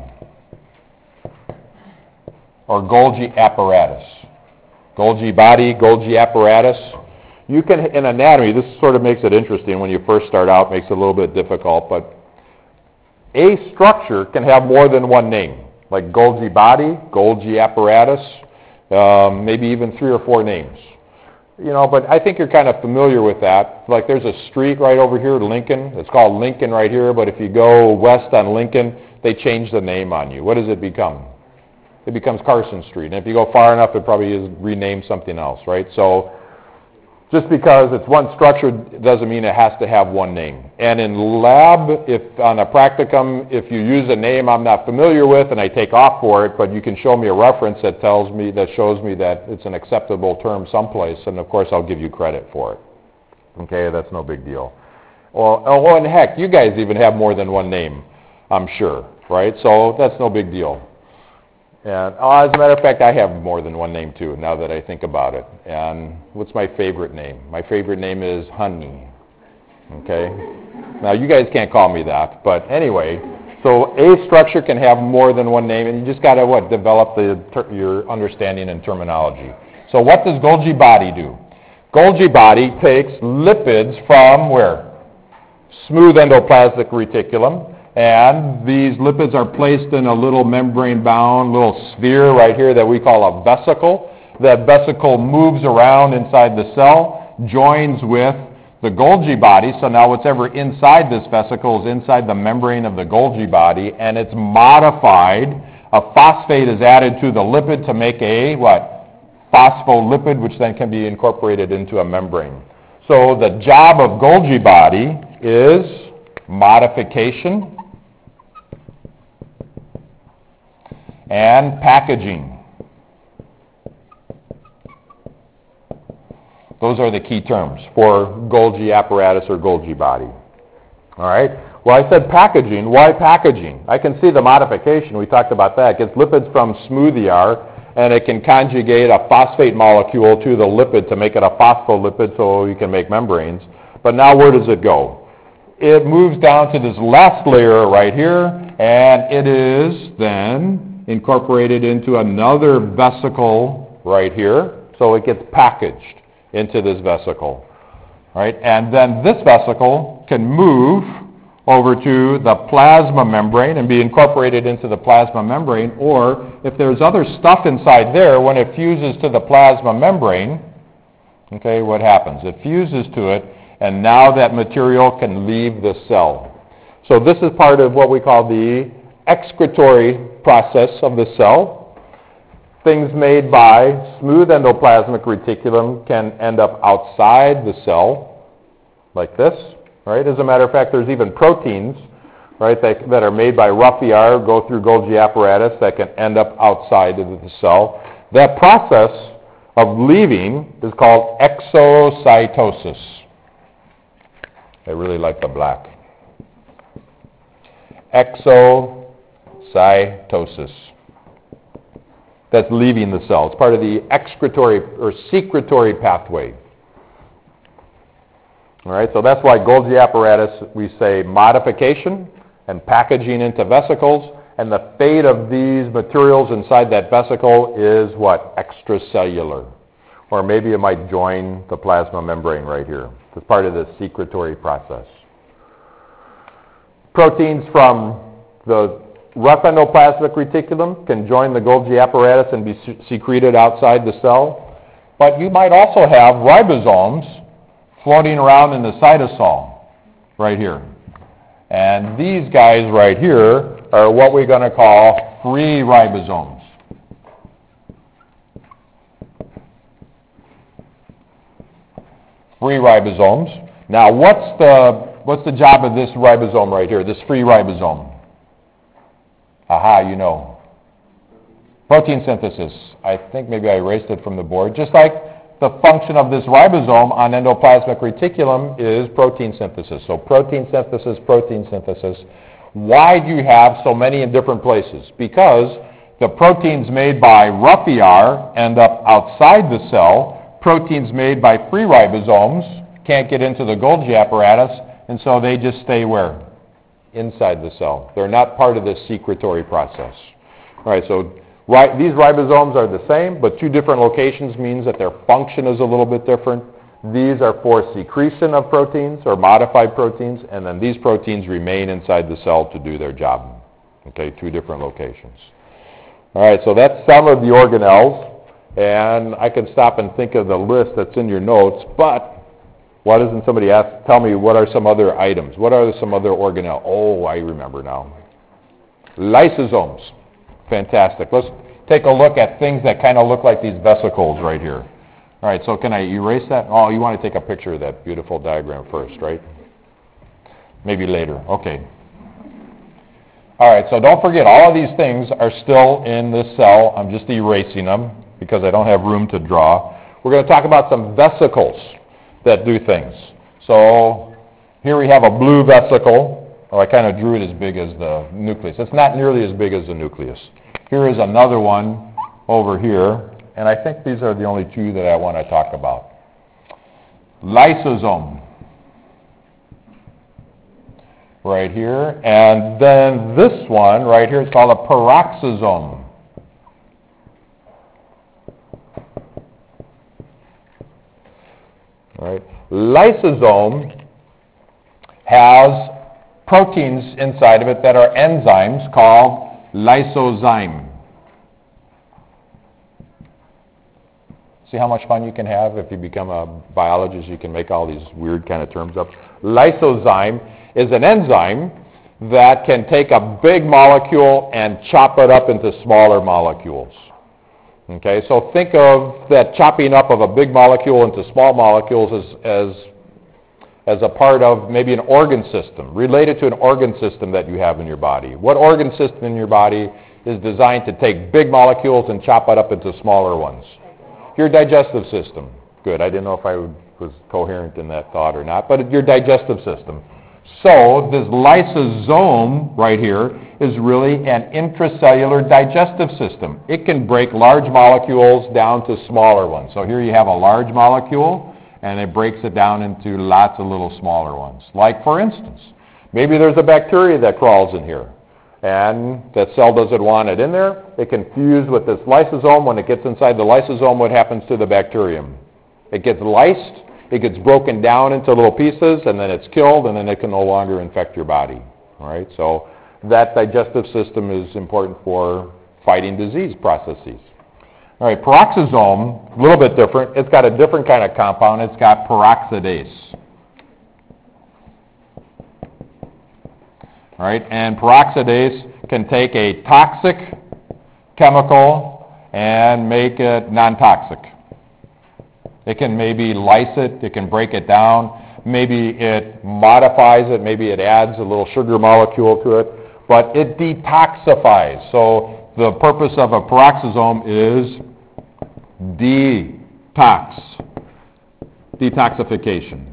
or Golgi apparatus. Golgi body, Golgi apparatus. You can, in anatomy, this sort of makes it interesting when you first start out, makes it a little bit difficult, but a structure can have more than one name, like Golgi body, Golgi apparatus, maybe even 3 or 4 names. You know, but I think you're kind of familiar with that. Like there's a street right over here, Lincoln. It's called Lincoln right here, but if you go west on Lincoln, they change the name on you. What does it become? It becomes Carson Street. And if you go far enough, it probably is renamed something else, right? So just because it's one structure doesn't mean it has to have one name. And in lab, if on a practicum, if you use a name I'm not familiar with and I take off for it, but you can show me a reference that tells me, that shows me that it's an acceptable term someplace, and of course I'll give you credit for it. Okay, that's no big deal. Oh, and heck, you guys even have more than one name, I'm sure, right? So that's no big deal. And as a matter of fact, I have more than one name too, now that I think about it. And what's my favorite name? My favorite name is Honey. Okay? Now, you guys can't call me that, but anyway, so a structure can have more than one name, and you just got to, develop your understanding and terminology. So what does Golgi body do? Golgi body takes lipids from where? Smooth endoplasmic reticulum. And these lipids are placed in a little membrane-bound little sphere right here that we call a vesicle. That vesicle moves around inside the cell, joins with the Golgi body. So now whatever inside this vesicle is inside the membrane of the Golgi body, and it's modified. A phosphate is added to the lipid to make a, what? Phospholipid, which then can be incorporated into a membrane. So the job of Golgi body is modification and packaging. Those are the key terms for Golgi apparatus or Golgi body. All right? Well, I said packaging. Why packaging? I can see the modification. We talked about that. It gets lipids from smooth ER, and it can conjugate a phosphate molecule to the lipid to make it a phospholipid so you can make membranes. But now where does it go? It moves down to this last layer right here, and it is then incorporated into another vesicle right here. So it gets packaged into this vesicle. Right? And then this vesicle can move over to the plasma membrane and be incorporated into the plasma membrane, or if there's other stuff inside there, when it fuses to the plasma membrane, okay, what happens? It fuses to it, and now that material can leave the cell. So this is part of what we call the excretory process of the cell. Things made by smooth endoplasmic reticulum can end up outside the cell, like this. Right? As a matter of fact, there's even proteins, right, that are made by rough ER, go through Golgi apparatus, that can end up outside of the cell. That process of leaving is called exocytosis. I really like the black. Exocytosis. That's leaving the cell. It's part of the excretory or secretory pathway. All right, so that's why Golgi apparatus, we say modification and packaging into vesicles, and the fate of these materials inside that vesicle is what? Extracellular. Or maybe it might join the plasma membrane right here. It's part of the secretory process. Proteins from the rough endoplasmic reticulum can join the Golgi apparatus and be secreted outside the cell. But you might also have ribosomes floating around in the cytosol right here. And these guys right here are what we're going to call free ribosomes. Free ribosomes. Now, what's the job of this ribosome right here, this free ribosome? Aha, you know. Protein synthesis. I think maybe I erased it from the board. Just like the function of this ribosome on endoplasmic reticulum is protein synthesis. So protein synthesis, protein synthesis. Why do you have so many in different places? Because the proteins made by rough ER end up outside the cell. Proteins made by free ribosomes can't get into the Golgi apparatus, and so they just stay where? Inside the cell. They're not part of this secretory process. All right, so these ribosomes are the same, but two different locations means that their function is a little bit different. These are for secretion of proteins or modified proteins, and then these proteins remain inside the cell to do their job. Okay, two different locations. All right, so that's some of the organelles, and I can stop and think of the list that's in your notes, but why doesn't somebody tell me what are some other items? What are some other organelles? Oh, I remember now. Lysosomes. Fantastic. Let's take a look at things that kind of look like these vesicles right here. All right, so can I erase that? Oh, you want to take a picture of that beautiful diagram first, right? Maybe later. Okay. All right, so don't forget, all of these things are still in this cell. I'm just erasing them because I don't have room to draw. We're going to talk about some vesicles that do things. So here we have a blue vesicle. Oh, I kind of drew it as big as the nucleus. It's not nearly as big as the nucleus. Here is another one over here, and I think these are the only two that I want to talk about. Lysosome. Right here. And then this one right here is called a peroxisome. All right. Lysosome has proteins inside of it that are enzymes called lysozyme. See how much fun you can have if you become a biologist? You can make all these weird kind of terms up. Lysozyme is an enzyme that can take a big molecule and chop it up into smaller molecules. Okay, so think of that chopping up of a big molecule into small molecules as a part of maybe an organ system, related to an organ system that you have in your body. What organ system in your body is designed to take big molecules and chop it up into smaller ones? Your digestive system. Good, I didn't know if I was coherent in that thought or not, but your digestive system. So this lysosome right here is really an intracellular digestive system. It can break large molecules down to smaller ones. So here you have a large molecule, and it breaks it down into lots of little smaller ones. Like, for instance, maybe there's a bacteria that crawls in here, and that cell doesn't want it in there. It can fuse with this lysosome. When it gets inside the lysosome, what happens to the bacterium? It gets lysed. It gets broken down into little pieces, and then it's killed, and then it can no longer infect your body. All right, so that digestive system is important for fighting disease processes. All right, peroxisome, a little bit different. It's got a different kind of compound. It's got peroxidase. All right, and peroxidase can take a toxic chemical and make it non-toxic. It can maybe lyse it, it can break it down, maybe it modifies it, maybe it adds a little sugar molecule to it, but it detoxifies. So the purpose of a peroxisome is detoxification.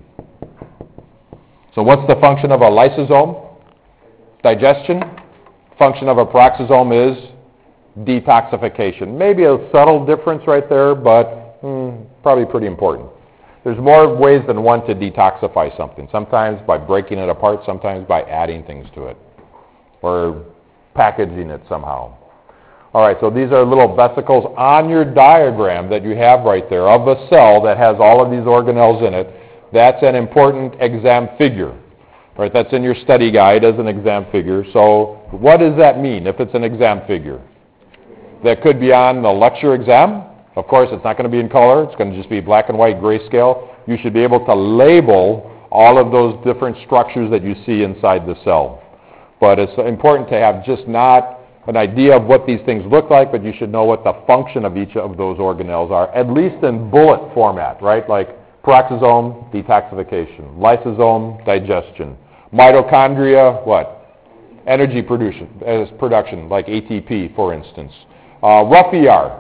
So what's the function of a lysosome? Digestion. Function of a peroxisome is detoxification. Maybe a subtle difference right there, but probably pretty important. There's more ways than one to detoxify something. Sometimes by breaking it apart, sometimes by adding things to it, or packaging it somehow. All right, so these are little vesicles on your diagram that you have right there of a cell that has all of these organelles in it. That's an important exam figure. All right, that's in your study guide as an exam figure. So what does that mean if it's an exam figure? That could be on the lecture exam. Of course, it's not going to be in color. It's going to just be black and white grayscale. You should be able to label all of those different structures that you see inside the cell. But it's important to have just not an idea of what these things look like, but you should know what the function of each of those organelles are, at least in bullet format, right? Like peroxisome, detoxification. Lysosome, digestion. Mitochondria, what? Energy production, like ATP, for instance. Rough ER.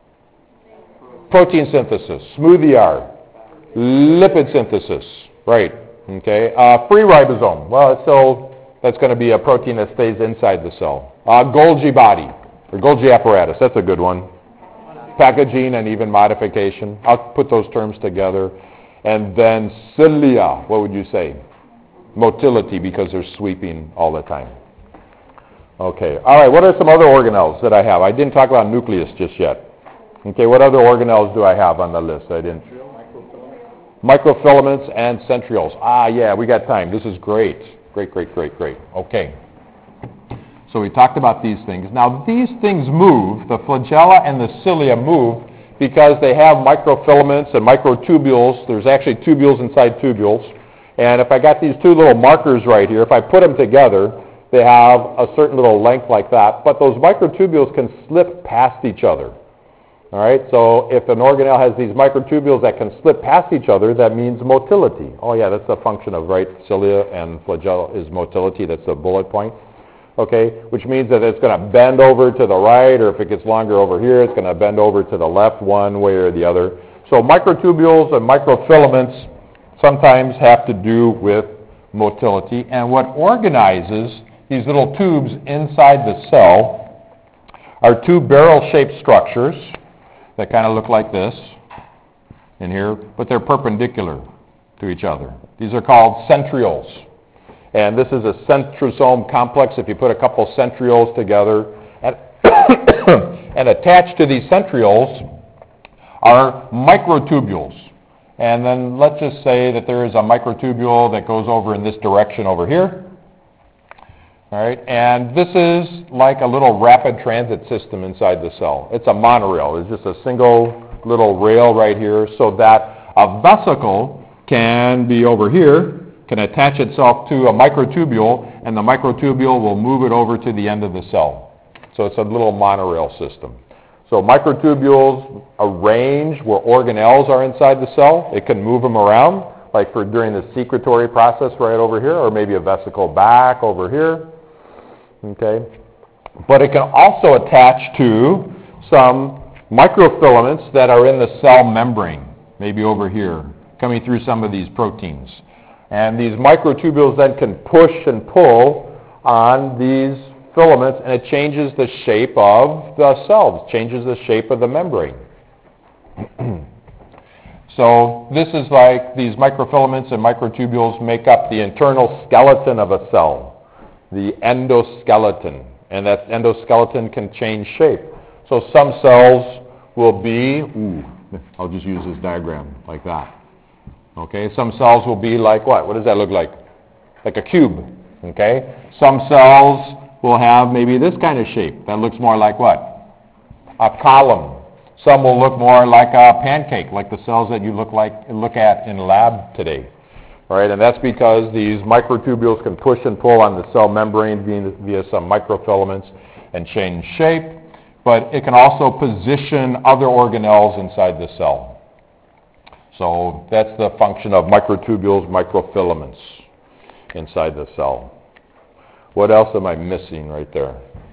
Protein synthesis, smooth ER, lipid synthesis, right, okay. Free ribosome, well, that's going to be a protein that stays inside the cell. Golgi body, or Golgi apparatus, that's a good one. Packaging and even modification. I'll put those terms together. And then cilia, what would you say? Motility, because they're sweeping all the time. Okay, all right, what are some other organelles that I have? I didn't talk about nucleus just yet. Okay, what other organelles do I have on the list? I didn't. Microfilaments and centrioles. Yeah, we got time. This is great. Great. Okay. So we talked about these things. Now, these things move. The flagella and the cilia move because they have microfilaments and microtubules. There's actually tubules inside tubules. And if I got these two little markers right here, if I put them together, they have a certain little length like that. But those microtubules can slip past each other. All right, so if an organelle has these microtubules that can slip past each other, that means motility. Oh yeah, that's the function of, right, cilia and flagella is motility. That's the bullet point. Okay, which means that it's going to bend over to the right, or if it gets longer over here, it's going to bend over to the left one way or the other. So microtubules and microfilaments sometimes have to do with motility. And what organizes these little tubes inside the cell are two barrel-shaped structures that kind of look like this in here, but they're perpendicular to each other. These are called centrioles. And this is a centrosome complex. If you put a couple centrioles together, and attached to these centrioles are microtubules. And then let's just say that there is a microtubule that goes over in this direction over here. All right, and this is like a little rapid transit system inside the cell. It's a monorail. It's just a single little rail right here so that a vesicle can be over here, can attach itself to a microtubule, and the microtubule will move it over to the end of the cell. So it's a little monorail system. So microtubules arrange where organelles are inside the cell. It can move them around, like during the secretory process right over here, or maybe a vesicle back over here. Okay? But it can also attach to some microfilaments that are in the cell membrane, maybe over here, coming through some of these proteins. And these microtubules then can push and pull on these filaments, and it changes the shape of the cells, changes the shape of the membrane. So this is like these microfilaments and microtubules make up the internal skeleton of a cell, the endoskeleton, and that endoskeleton can change shape. So some cells will be, I'll just use this diagram like that. Okay, some cells will be like what? What does that look like? Like a cube. Okay, some cells will have maybe this kind of shape. That looks more like what? A column. Some will look more like a pancake, like the cells that you look at in lab today. All right, and that's because these microtubules can push and pull on the cell membrane via some microfilaments and change shape, but it can also position other organelles inside the cell. So that's the function of microtubules, microfilaments inside the cell. What else am I missing right there?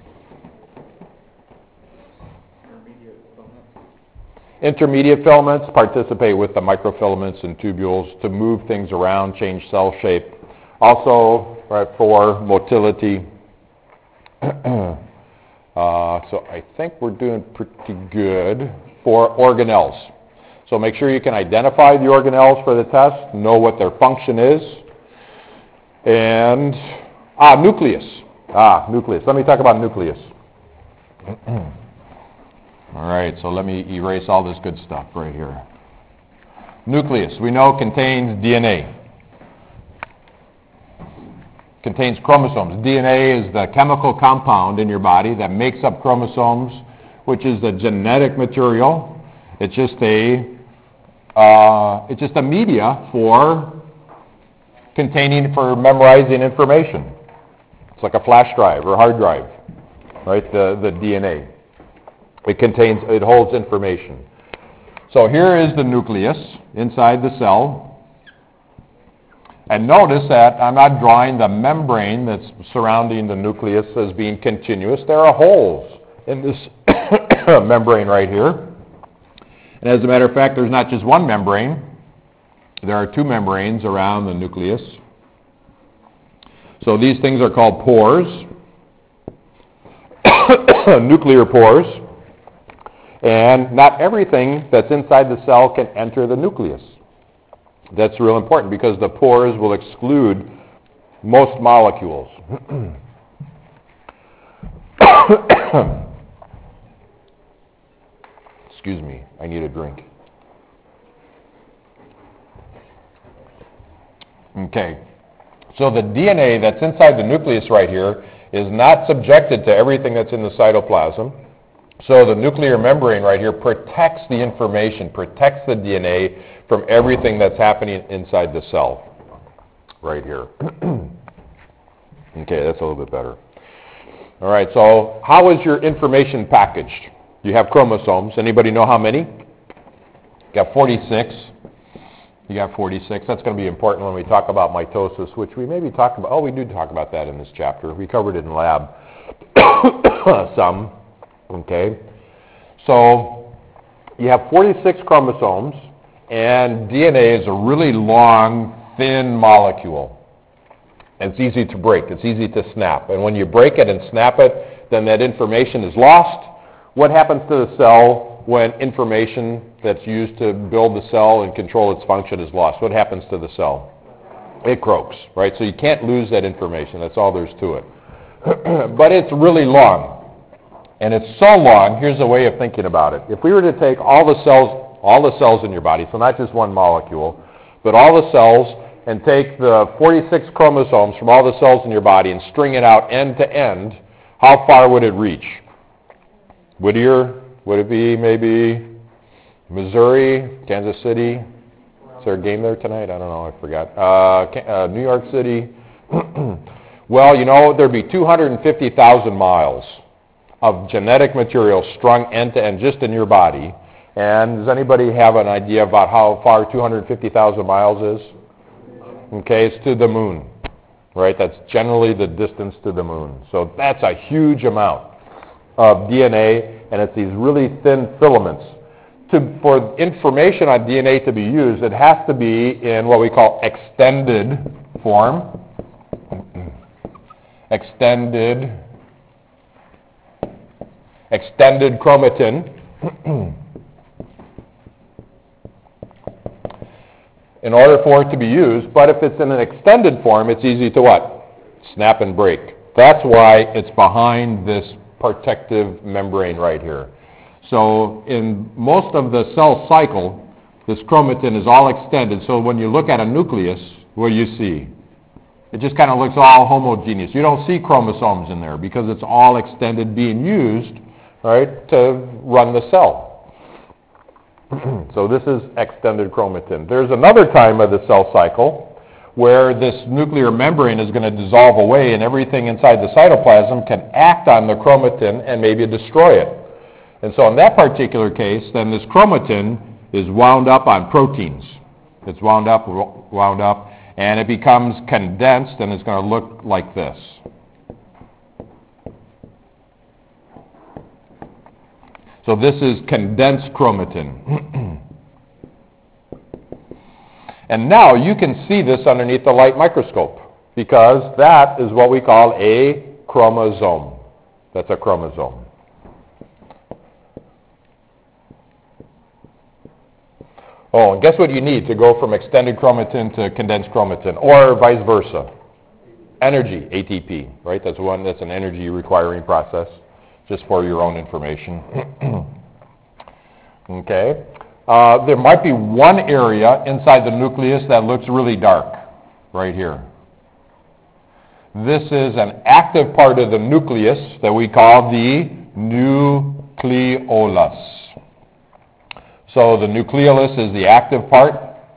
Intermediate filaments participate with the microfilaments and tubules to move things around, change cell shape. Also, right, for motility. So I think we're doing pretty good for organelles. So make sure you can identify the organelles for the test, know what their function is. And, nucleus. Nucleus. Let me talk about nucleus. All right, so let me erase all this good stuff right here. Nucleus, we know, contains DNA. Contains chromosomes. DNA is the chemical compound in your body that makes up chromosomes, which is the genetic material. It's just a media for memorizing information. It's like a flash drive or a hard drive, right? The DNA. It holds information. So here is the nucleus inside the cell. And notice that I'm not drawing the membrane that's surrounding the nucleus as being continuous. There are holes in this membrane right here. And as a matter of fact, there's not just one membrane. There are two membranes around the nucleus. So these things are called pores, nuclear pores. And not everything that's inside the cell can enter the nucleus. That's real important because the pores will exclude most molecules. Excuse me, I need a drink. Okay, so the DNA that's inside the nucleus right here is not subjected to everything that's in the cytoplasm. So the nuclear membrane right here protects the information, protects the DNA from everything that's happening inside the cell right here. Okay, that's a little bit better. All right, so how is your information packaged? You have chromosomes. Anybody know how many? You got 46. You got 46. That's going to be important when we talk about mitosis, which we maybe talked about. Oh, we do talk about that in this chapter. We covered it in lab some. Okay, so you have 46 chromosomes, and DNA is a really long, thin molecule. It's easy to break. It's easy to snap. And when you break it and snap it, then that information is lost. What happens to the cell when information that's used to build the cell and control its function is lost? What happens to the cell? It croaks, right? So you can't lose that information. That's all there's to it. But it's really long. And it's so long, here's a way of thinking about it. If we were to take all the cells in your body, so not just one molecule, but all the cells, and take the 46 chromosomes from all the cells in your body and string it out end to end, how far would it reach? Would it be maybe Missouri, Kansas City. Is there a game there tonight? I don't know. I forgot. New York City. Well, you know, there'd be 250,000 miles of genetic material strung end to end just in your body. And does anybody have an idea about how far 250,000 miles is? Okay, it's to the moon, right? That's generally the distance to the moon. So that's a huge amount of DNA, and it's these really thin filaments. For information on DNA to be used, it has to be in what we call extended form. Extended chromatin. In order for it to be used, but if it's in an extended form, it's easy to what? Snap and break. That's why it's behind this protective membrane right here. So in most of the cell cycle, this chromatin is all extended. So when you look at a nucleus, what do you see? It just kind of looks all homogeneous. You don't see chromosomes in there because it's all extended, being used, right, to run the cell. So this is extended chromatin. There's another time of the cell cycle where this nuclear membrane is going to dissolve away and everything inside the cytoplasm can act on the chromatin and maybe destroy it. And so in that particular case, then this chromatin is wound up on proteins. It's wound up, and it becomes condensed, and it's going to look like this. So this is condensed chromatin. And now you can see this underneath the light microscope because that is what we call a chromosome. That's a chromosome. Oh, and guess what you need to go from extended chromatin to condensed chromatin, or vice versa? Energy, ATP, right? That's an energy requiring process, just for your own information. Okay. There might be one area inside the nucleus that looks really dark, right here. This is an active part of the nucleus that we call the nucleolus. So the nucleolus is the active part.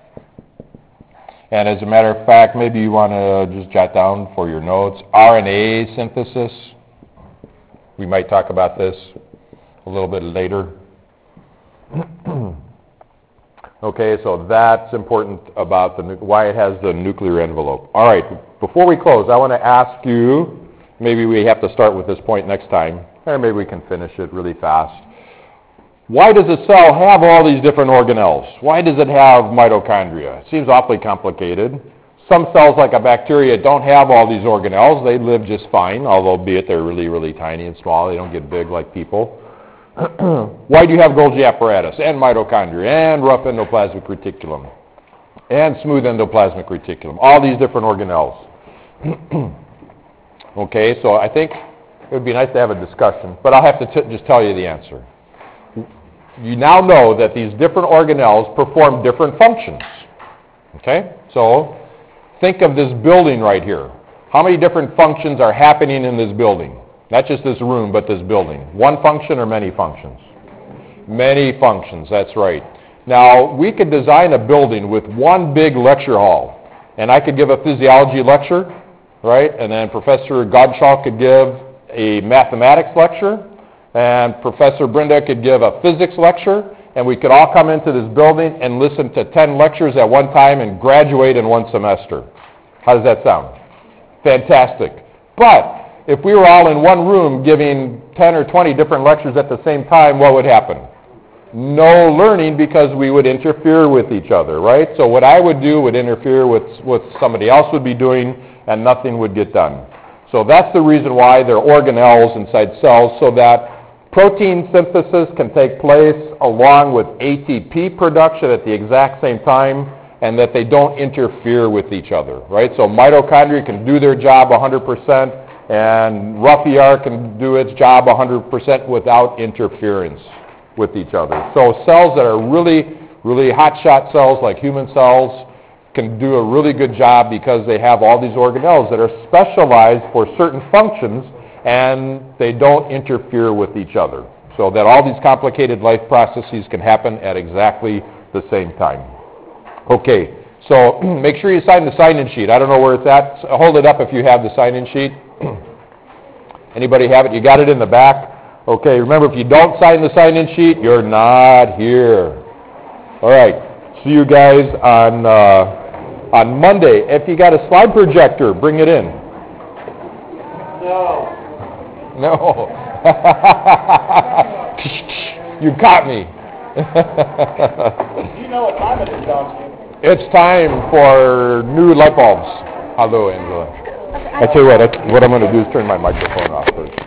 And as a matter of fact, maybe you want to just jot down for your notes, RNA synthesis. We might talk about this a little bit later. Okay, so that's important about why it has the nuclear envelope. All right, before we close, I want to ask you, maybe we have to start with this point next time, or maybe we can finish it really fast. Why does a cell have all these different organelles? Why does it have mitochondria? It seems awfully complicated. Some cells, like a bacteria, don't have all these organelles. They live just fine, albeit they're really, really tiny and small. They don't get big like people. Why do you have Golgi apparatus and mitochondria and rough endoplasmic reticulum and smooth endoplasmic reticulum? All these different organelles. Okay, so I think it would be nice to have a discussion, but I'll have to just tell you the answer. You now know that these different organelles perform different functions. Okay, so think of this building right here. How many different functions are happening in this building? Not just this room, but this building. One function or many functions? Many functions, that's right. Now, we could design a building with one big lecture hall, and I could give a physiology lecture, right? And then Professor Godshaw could give a mathematics lecture, and Professor Brenda could give a physics lecture, and we could all come into this building and listen to 10 lectures at one time and graduate in one semester. How does that sound? Fantastic. But if we were all in one room giving 10 or 20 different lectures at the same time, what would happen? No learning, because we would interfere with each other, right? So what I would do would interfere with what somebody else would be doing, and nothing would get done. So that's the reason why there are organelles inside cells, so that protein synthesis can take place along with ATP production at the exact same time, and that they don't interfere with each other, right? So mitochondria can do their job 100%, and rough ER can do its job 100% without interference with each other. So cells that are really, really hotshot cells like human cells can do a really good job because they have all these organelles that are specialized for certain functions, and they don't interfere with each other. so that all these complicated life processes can happen at exactly the same time. Okay, so make sure you sign the sign-in sheet. I don't know where it's at. Hold it up if you have the sign-in sheet. Anybody have it? You got it in the back? Okay, remember, if you don't sign the sign-in sheet, you're not here. All right, see you guys on Monday. If you got a slide projector, bring it in. No. You caught me. You know what time it is, don't you? It's time for new light bulbs. Hello, Angela. I tell you what I'm going to do is turn my microphone off first.